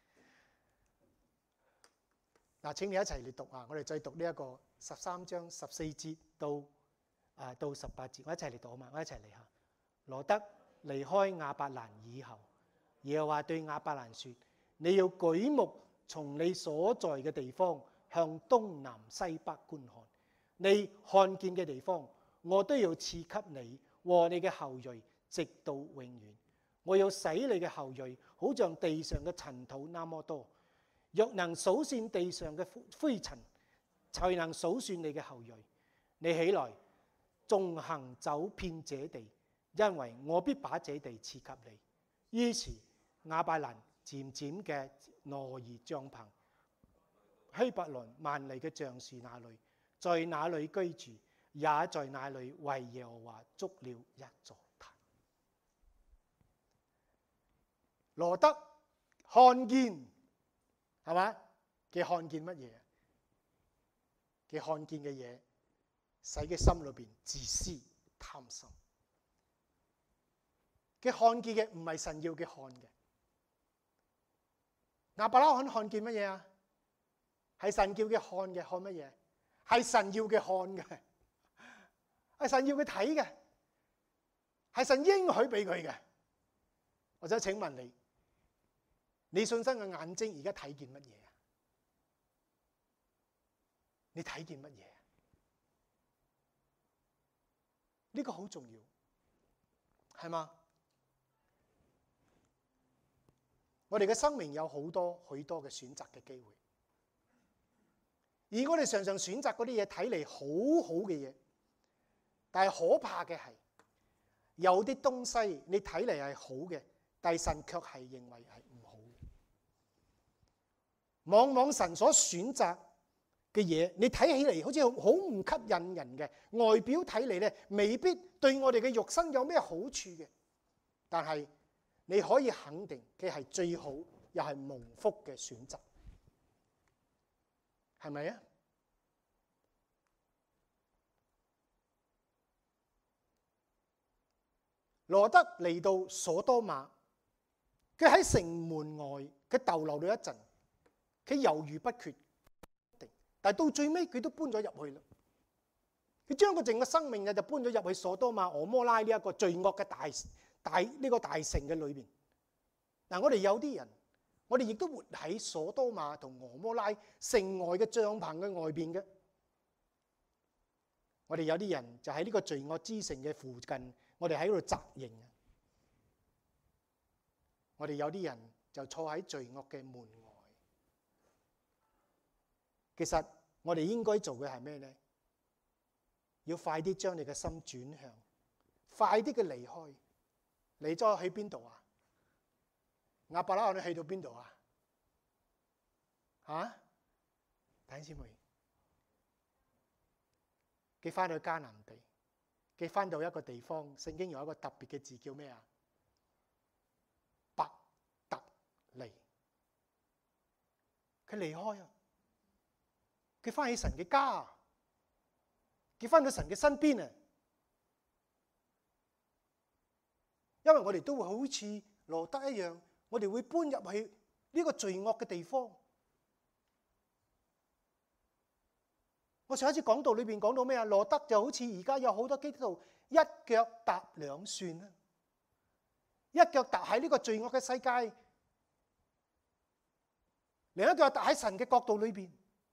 嗱，請你一齊嚟讀啊！我哋再讀呢一個13章14節到18節，我一齊嚟讀好嘛？我一齊嚟下。羅得離開亞伯蘭以後，耶和華對亞伯蘭說：你要舉目從你所在嘅地方向東南西北觀看，你看見嘅地方，我都要賜給你和你嘅後裔，直到永遠。我要使你嘅後裔好像地上嘅塵土那麼多。若能數算地上嘅灰塵，才能數算你嘅後裔。你起來，縱行走遍這地，因為我必把這地賜給你。於是亞伯蘭漸漸嘅挪移帳篷，希伯倫萬里嘅橡樹那裏，在那裏居住，也在那裏為耶和華築了一座壇。羅得看見。係嘛？佢看見乜嘢？佢看見嘅嘢，使佢心裏邊自私貪心。佢看見嘅唔係神要佢看嘅。亞伯拉罕看見乜嘢啊？係神叫佢看嘅，看乜嘢？係神要佢看嘅，係神要佢睇嘅，係神應許俾佢嘅。或者請問你？你信心嘅眼睛而家睇見乜嘢啊？你睇見乜嘢？呢個好重要，係嘛？我哋嘅生命有許多嘅選擇嘅機會，而我哋常常選擇嗰啲嘢睇嚟好好嘅嘢，但係可怕嘅係有啲東西你睇嚟係好嘅，但係神卻係認為係唔好。往往神所選擇嘅嘢，你睇起嚟好似好唔吸引人嘅，外表睇嚟咧，未必對我哋嘅肉身有咩好處嘅。但係你可以肯定佢係最好又係蒙福嘅選擇，係咪啊？羅得嚟到所多瑪，佢喺城門外，佢逗留咗一陣。佢猶豫不決，但係到最尾佢都搬咗入去啦。佢將個整個生命就搬咗入去所多瑪俄摩拉呢一個罪惡嘅大城嘅裏邊。嗱，我哋有啲人，我哋亦都活喺所多瑪同俄摩拉城外嘅帳篷嘅外邊嘅。我哋有啲人就喺呢個罪惡之城嘅附近，我哋喺度紮營。我哋有啲人就坐喺罪惡嘅門外。其實我哋應該做嘅係咩呢？要快啲將你嘅心轉向，快啲嘅離開。你再去邊度啊？亞伯拉罕你去到邊度啊？嚇？弟兄姊妹，佢翻到迦南地，佢翻到一個地方，聖經有一個特別嘅字叫咩啊？伯特利。佢離開啊！佢翻起神嘅家，佢翻到神嘅身邊啊！因為我哋都會好似羅得一樣，我哋會搬入去呢個罪惡嘅地方。我上一次講道裏邊講到咩啊？羅得就好似而家有好多基督徒一腳踏兩船啊！一腳踏喺呢個罪惡嘅世界，另一腳踏喺神嘅國度裏邊。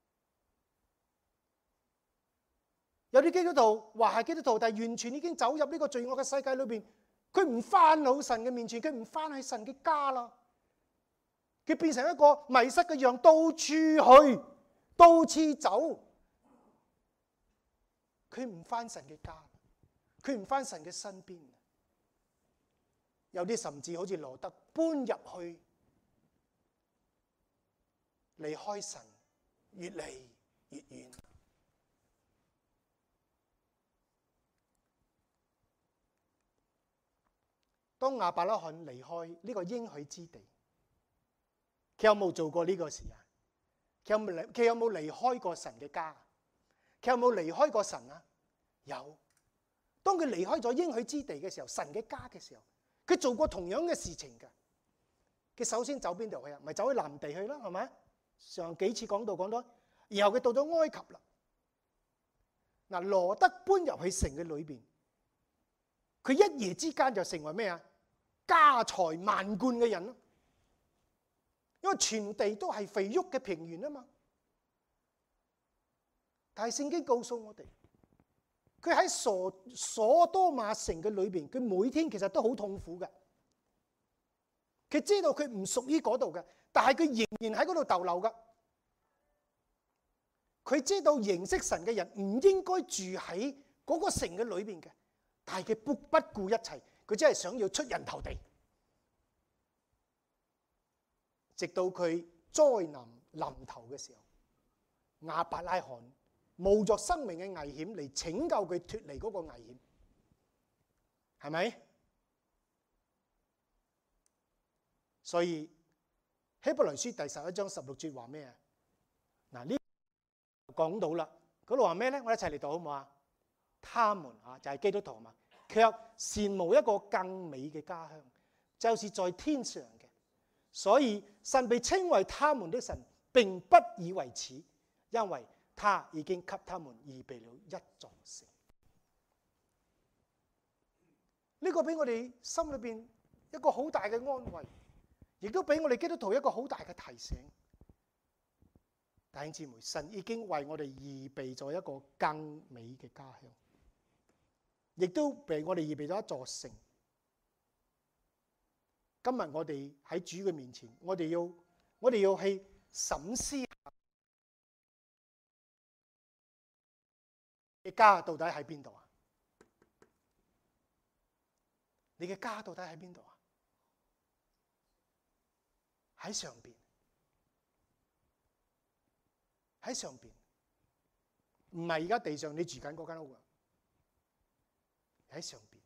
有啲基督徒話係基督徒，但係完全已經走入呢個罪惡嘅世界裏邊，佢唔翻到神嘅面前，佢唔翻去神嘅家啦。佢變成一個迷失嘅羊，到處去，到處走。佢唔翻神嘅家，佢唔翻神嘅身邊。有啲甚至好似羅得搬入去，離開神， 越嚟越遠。當亞伯拉罕離開呢個應許之地，佢有冇做過呢個事啊？佢有冇離開過神嘅家？佢有冇離開過神啊？有。當佢離開咗應許之地嘅時候，神嘅家嘅時候，佢做過同樣嘅事情㗎。佢首先走邊度去啊？咪走去南地去啦，係咪？上幾次講到，然後佢到咗埃及啦。嗱，羅得搬入去城嘅裏邊，佢一夜之間就成為咩啊？家財萬貫嘅人咯。因為全地都係肥沃嘅平原啊嘛。但係聖經告訴我哋，佢喺所多瑪城嘅裏邊，佢每天其實都好痛苦嘅。佢知道佢唔屬於嗰度嘅，但係佢仍然喺嗰度逗留㗎。佢知道認識神嘅人唔應該住喺嗰個城嘅裏邊嘅，但係佢不顧一切，佢只係想要出人頭地。直到佢災難臨頭嘅時候，亞伯拉罕冒着生命嘅危險嚟拯救佢脫離嗰個危險，係咪？所以希伯來書第11章16節話咩啊？嗱，呢講到啦，嗰度話咩咧？我一齊嚟讀好唔好啊？他們啊，就係基督徒嘛，卻羨慕一個更美嘅家鄉，就是在天上嘅。所以神被稱為他們的神，並不以為恥，因為他已經給他們預備了一座城。呢個俾我哋心裏邊一個好大嘅安慰，亦都俾我哋基督徒一個好大嘅提醒。弟兄姊妹，神已經為我哋預備咗一個更美嘅家鄉，亦都俾我哋預備咗一座城。今日我哋喺主嘅面前，我哋要去審思你家到底喺邊度啊？你嘅家到底喺邊度啊？喺上邊，喺上邊，唔係而家地上你住緊嗰間屋啊，喺上邊。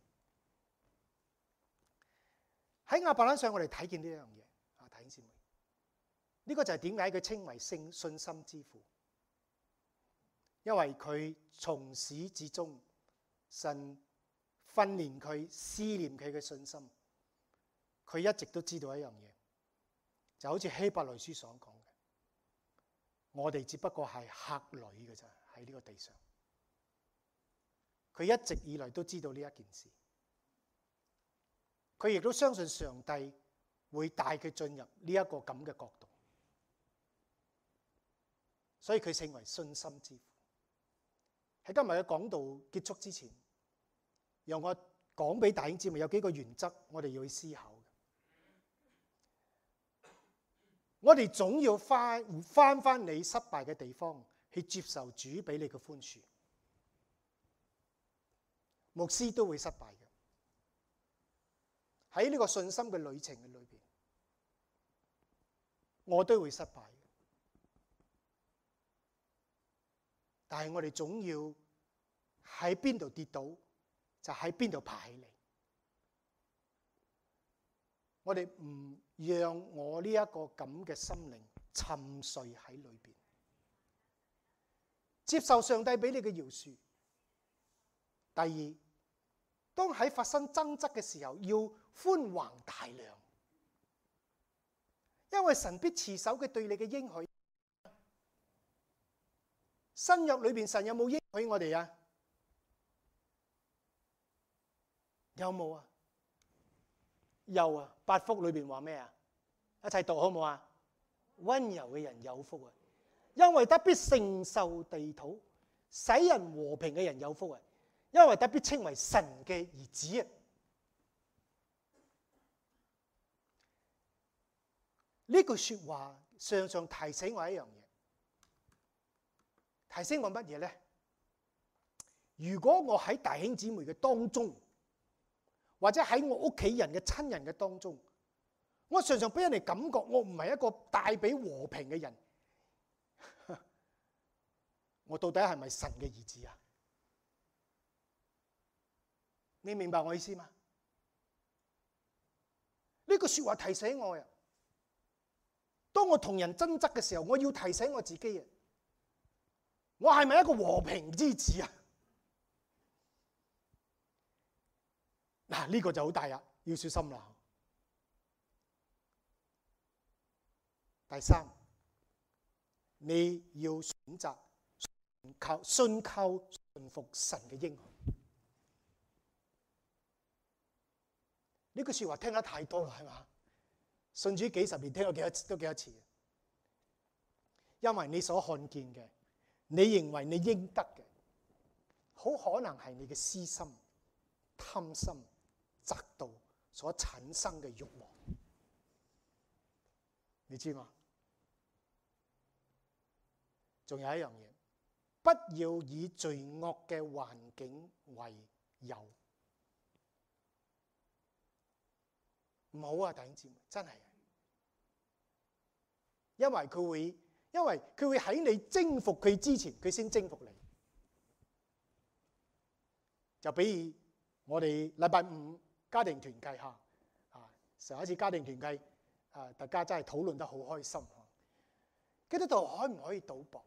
喺亞伯拉罕上，我哋睇見呢樣嘢啊，弟兄姊妹，呢個就係點解佢稱為信心之父，因為佢從始至終，神訓練佢、試驗佢嘅信心，佢一直都知道一樣嘢，就好似希伯來書所講嘅，我哋只不過係客旅嘅咋，喺呢個地上，佢一直以來都知道呢一件事。佢亦都相信上帝會帶佢進入呢一個咁嘅國度，所以佢稱為信心之父。喺今日嘅講道結束之前，讓我講俾弟兄姊妹有幾個原則，我哋要去思考嘅。我哋總要翻你失敗嘅地方，去接受主俾你嘅寬恕。牧師都會失敗嘅。喺呢個信心嘅旅程嘅裏邊，我都會失敗嘅。但係我哋總要喺邊度跌倒，就喺邊度爬起嚟。我哋唔讓我呢一個咁嘅心靈沉睡喺裏邊，接受上帝俾你嘅饒恕。第二，當喺發生爭執嘅時候，要寬宏大量，因為神必持守佢對你嘅應許。新約裏邊神有冇應許我哋啊？有冇啊？有啊！八福裏邊話咩啊？一齊讀好唔好啊？溫柔嘅人有福啊，因為得必承受地土；使人和平嘅人有福啊，因為得必稱為神嘅兒子啊！呢句說話常常提醒我一樣嘢，提醒我乜嘢咧？如果我喺弟兄姊妹嘅當中，或者喺我屋企人嘅親人嘅當中，我常常俾人哋感覺我唔係一個帶俾和平嘅人， 我到底係咪神嘅兒子啊？你明白我意思嗎？呢句說話提醒我呀，當我同人爭執嘅時候，我要提醒我自己啊，我係咪一個和平之子啊？嗱，呢個就好大呀，要小心啦。第三，你要選擇信靠順服神嘅應許。呢句說話聽得太多啦，係嘛？信主幾十年，聽咗幾多次？因為你所看見嘅，你認為你應得嘅，好可能係你嘅私心、貪心、嫉妒所產生嘅慾望。你知嗎？仲有一樣嘢，不要以罪惡嘅環境為由。唔好啊，弟兄姊妹，真係，因為佢會喺你征服佢之前，佢先征服你。就比如我哋禮拜五家庭團契下，上一次家庭團契大家真係討論得好開心。基督徒可唔可以賭博？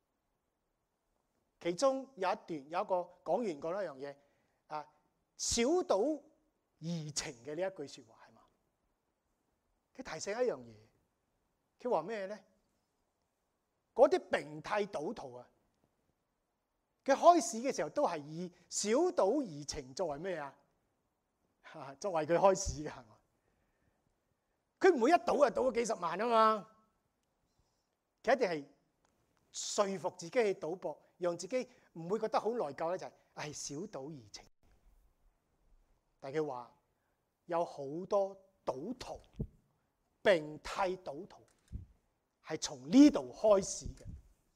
其中有一段有一個講員講一樣嘢，小賭怡情嘅呢一句説話。佢提醒一樣嘢，佢話咩咧？嗰啲病態賭徒啊，佢開始嘅時候都係以小賭怡情作為咩啊？作為佢開始嘅係嘛？佢唔會一賭就賭咗幾十萬啊嘛！佢一定係說服自己去賭博，讓自己唔會覺得好內疚咧，就係小賭怡情。但係佢話有好多賭徒。病態賭徒係從呢度開始嘅，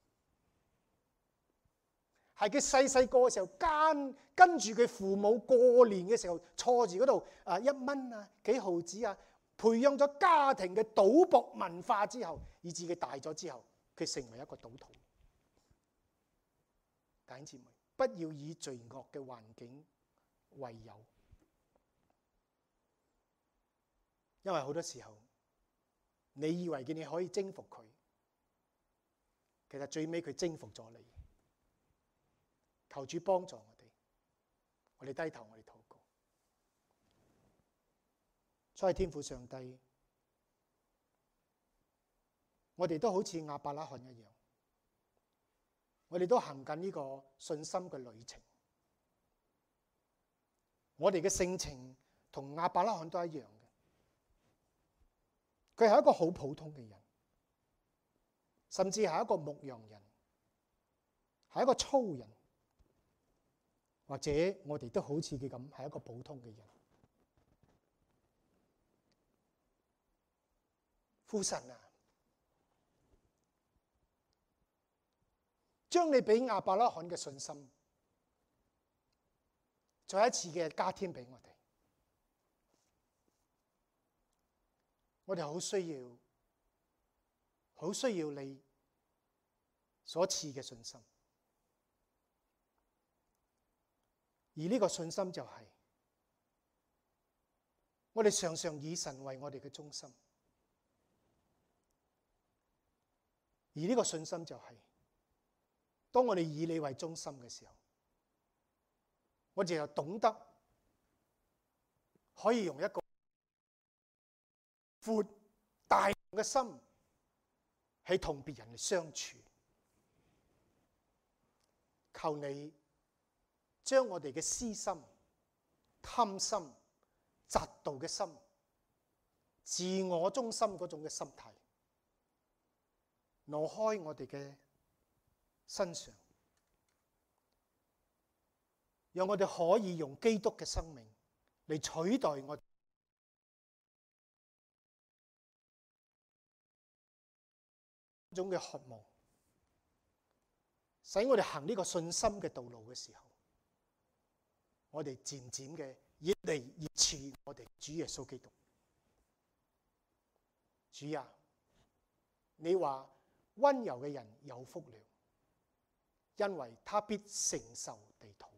係佢細個嘅時候跟住佢父母過年嘅時候坐住嗰度1蚊啊幾毫子啊，培養咗家庭嘅賭博文化之後，以至佢大咗之後，佢成為一個賭徒。弟兄姊妹，不要以罪惡嘅環境為由，因為好多時候。你以為嘅你可以征服佢，其實最尾佢征服咗你。求主幫助我哋低頭，我哋禱告。所以天父上帝，我哋都好似亞伯拉罕一樣，我哋都行緊呢個信心嘅旅程。我哋嘅性情同亞伯拉罕都一樣。佢係一個好普通嘅人，甚至係一個牧羊人，係一個粗人，或者我哋都好似佢咁，係一個普通嘅人。父神啊，將你俾亞伯拉罕嘅信心，再一次嘅加添俾我哋。我哋好需要你所賜嘅信心，而呢個信心就係我哋常常以神為我哋嘅中心，而呢個信心就係當我哋以你為中心嘅時候，我哋就懂得可以用一個闊大嘅心係同別人相處。求你將我哋嘅私心、貪心、嫉妒嘅心、自我中心嗰種嘅心態挪開我哋嘅身上，讓我哋可以用基督嘅生命嚟取代我種嘅渴望，使我哋行呢個信心嘅道路嘅時候，我哋漸漸嘅越嚟越似我哋主耶穌基督。主啊，你話溫柔嘅人有福了， 因為他必承受地土，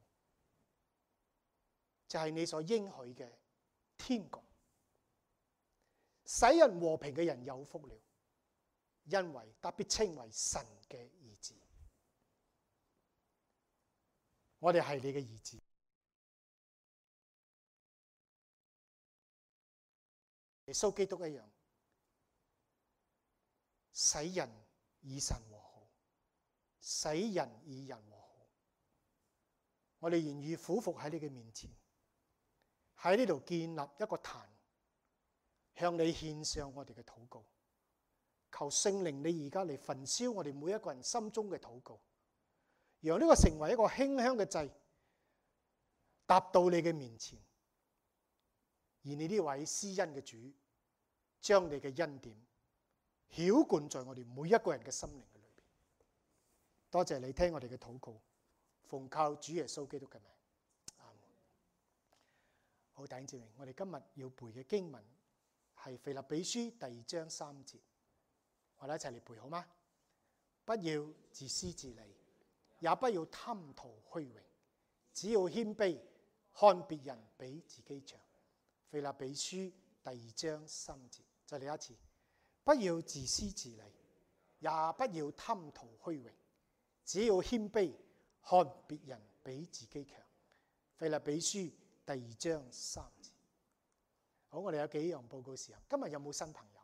就係你所應許嘅天國。使人和平嘅人有福了，因為他必稱為神嘅兒子。我哋係你嘅兒子。耶穌基督一樣，使人與神和好，使人與人和好。我哋願意俯伏喺你嘅面前，喺呢度建立一個壇，向你獻上我哋嘅禱告。求聖靈你而家嚟焚燒我哋每一個人心中嘅禱告，讓呢個成為一個馨香嘅祭，達到你嘅面前。而你呢位施恩嘅主，將你嘅恩典澆灌在我哋每一個人嘅心靈嘅裏邊。多謝你聽我哋嘅禱告，奉靠主耶穌基督嘅名，阿門。好，弟兄姊妹，我哋今日要背嘅經文係腓立比書第2章3節，我哋一齊嚟背好嗎？不要自私自利，也不要貪圖虛榮，只要謙卑，看別人比自己強。腓立比書第2章3節，再嚟一次。不要自私自利，也不要貪圖虛榮，只要謙卑，看別人比自己強。腓立比書第2章3節。好，我哋有幾樣報告事項。今日有冇新朋友？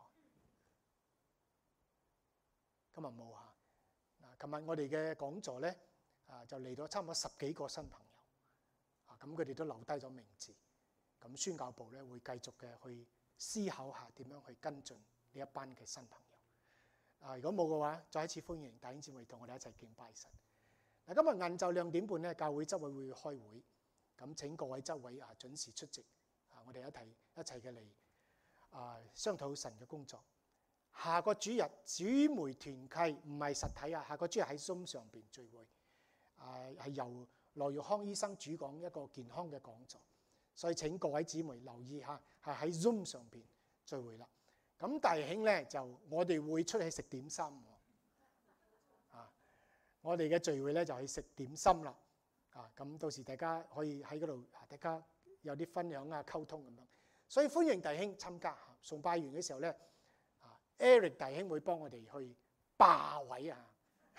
今日冇嚇。嗱，琴日我哋嘅講座咧，就嚟咗差唔多10幾個新朋友。咁佢哋都留低咗名字。咁宣教部咧會繼續嘅去思考下點樣去跟進呢一班嘅新朋友。如果冇嘅話，再一次歡迎弟兄姊妹同我哋一齊敬拜神。嗱，今日晏晝2點半咧，教會執委會開會，咁請各位執委準時出席。我哋一齊嘅嚟商討神嘅工作。下個主日姊妹團契唔係實體下個主日喺 Zoom 上邊聚會，係由羅玉康醫生主講一個健康嘅講座。所以請各位姊妹留意下，係喺 Zoom 上邊聚會啦。咁弟兄咧就我哋會出去食點心，我哋嘅聚會咧就去食點心啦。咁到時大家可以喺嗰度，大家有啲分享溝通咁樣。所以歡迎弟兄參加。崇拜完嘅時候咧，Eric 弟兄會幫我哋去霸位啊。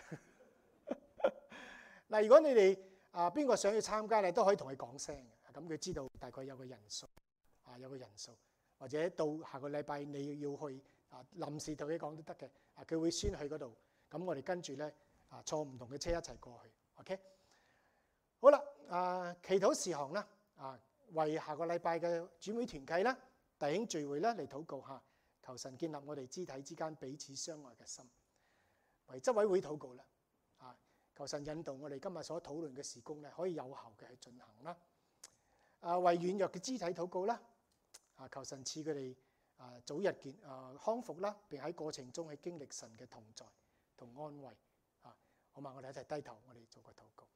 嗱，如果你哋邊個想要參加咧，都可以同佢講聲嘅。咁佢知道大概有個人數，或者到下個禮拜你要去臨時同佢講都得嘅。佢會先去嗰度，咁我哋跟住咧坐唔同嘅車一齊過去。OK， 好啦，祈禱事項啦，為下個禮拜嘅姊妹團契啦、弟兄聚會啦嚟禱告下，求神建立我哋肢體之間彼此相愛嘅心。為執委會禱告啦，求神引導我哋今日所討論嘅事工咧，可以有效嘅去進行啦。為軟弱嘅肢體禱告啦，求神賜佢哋早日康復啦，並喺過程中去經歷神嘅同在同安慰。好嘛，我哋一齊低頭，我哋做個禱告。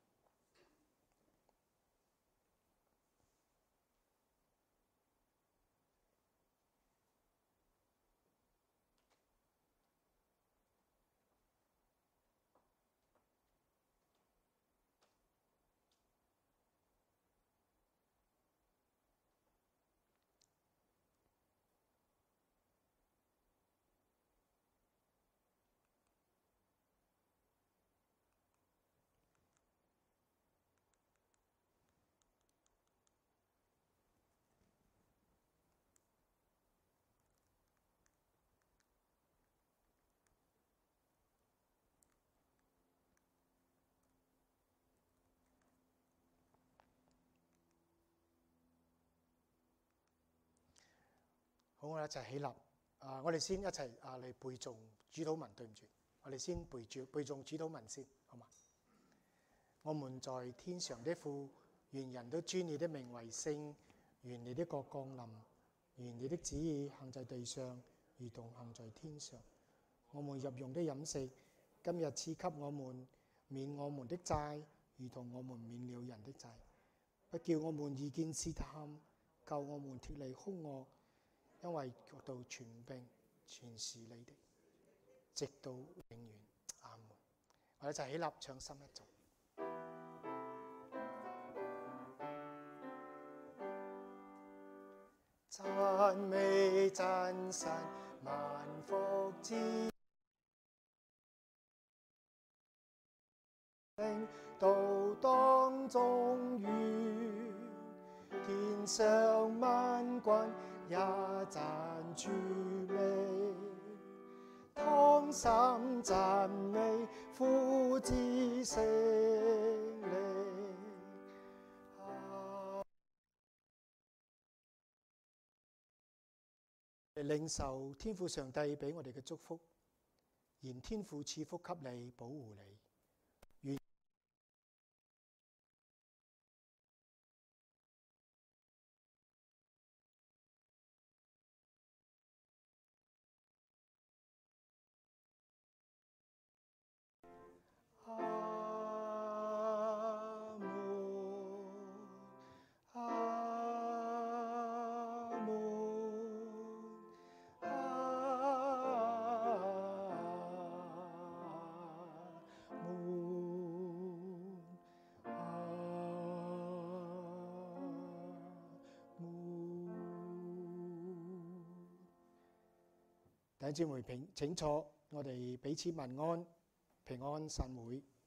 好，我哋一齊起立。我哋先一齊嚟背誦主禱文。對唔住，我哋先背誦主禱文先，好嘛？我們在天上的父，願人都尊你的名為聖。願你的國降臨。願你的旨意行在地上，如同行在天上。我們日用的飲食，今日賜給我們，免我們的債，如同我們免了人的債。不叫我們遇見試探，救我們脫離兇惡。因為國度權柄全是你的，直到永遠。阿門。我哋一齊起立唱心一組。 讚美真神萬福之靈，道當中於天上萬軍也讚主美，同心讚美父子聖靈。領受天父上帝俾我哋嘅祝福，願天父賜福給你，保護你。阿門，阿門，阿門。弟兄姊妹請坐，我哋彼此問安，平安散會。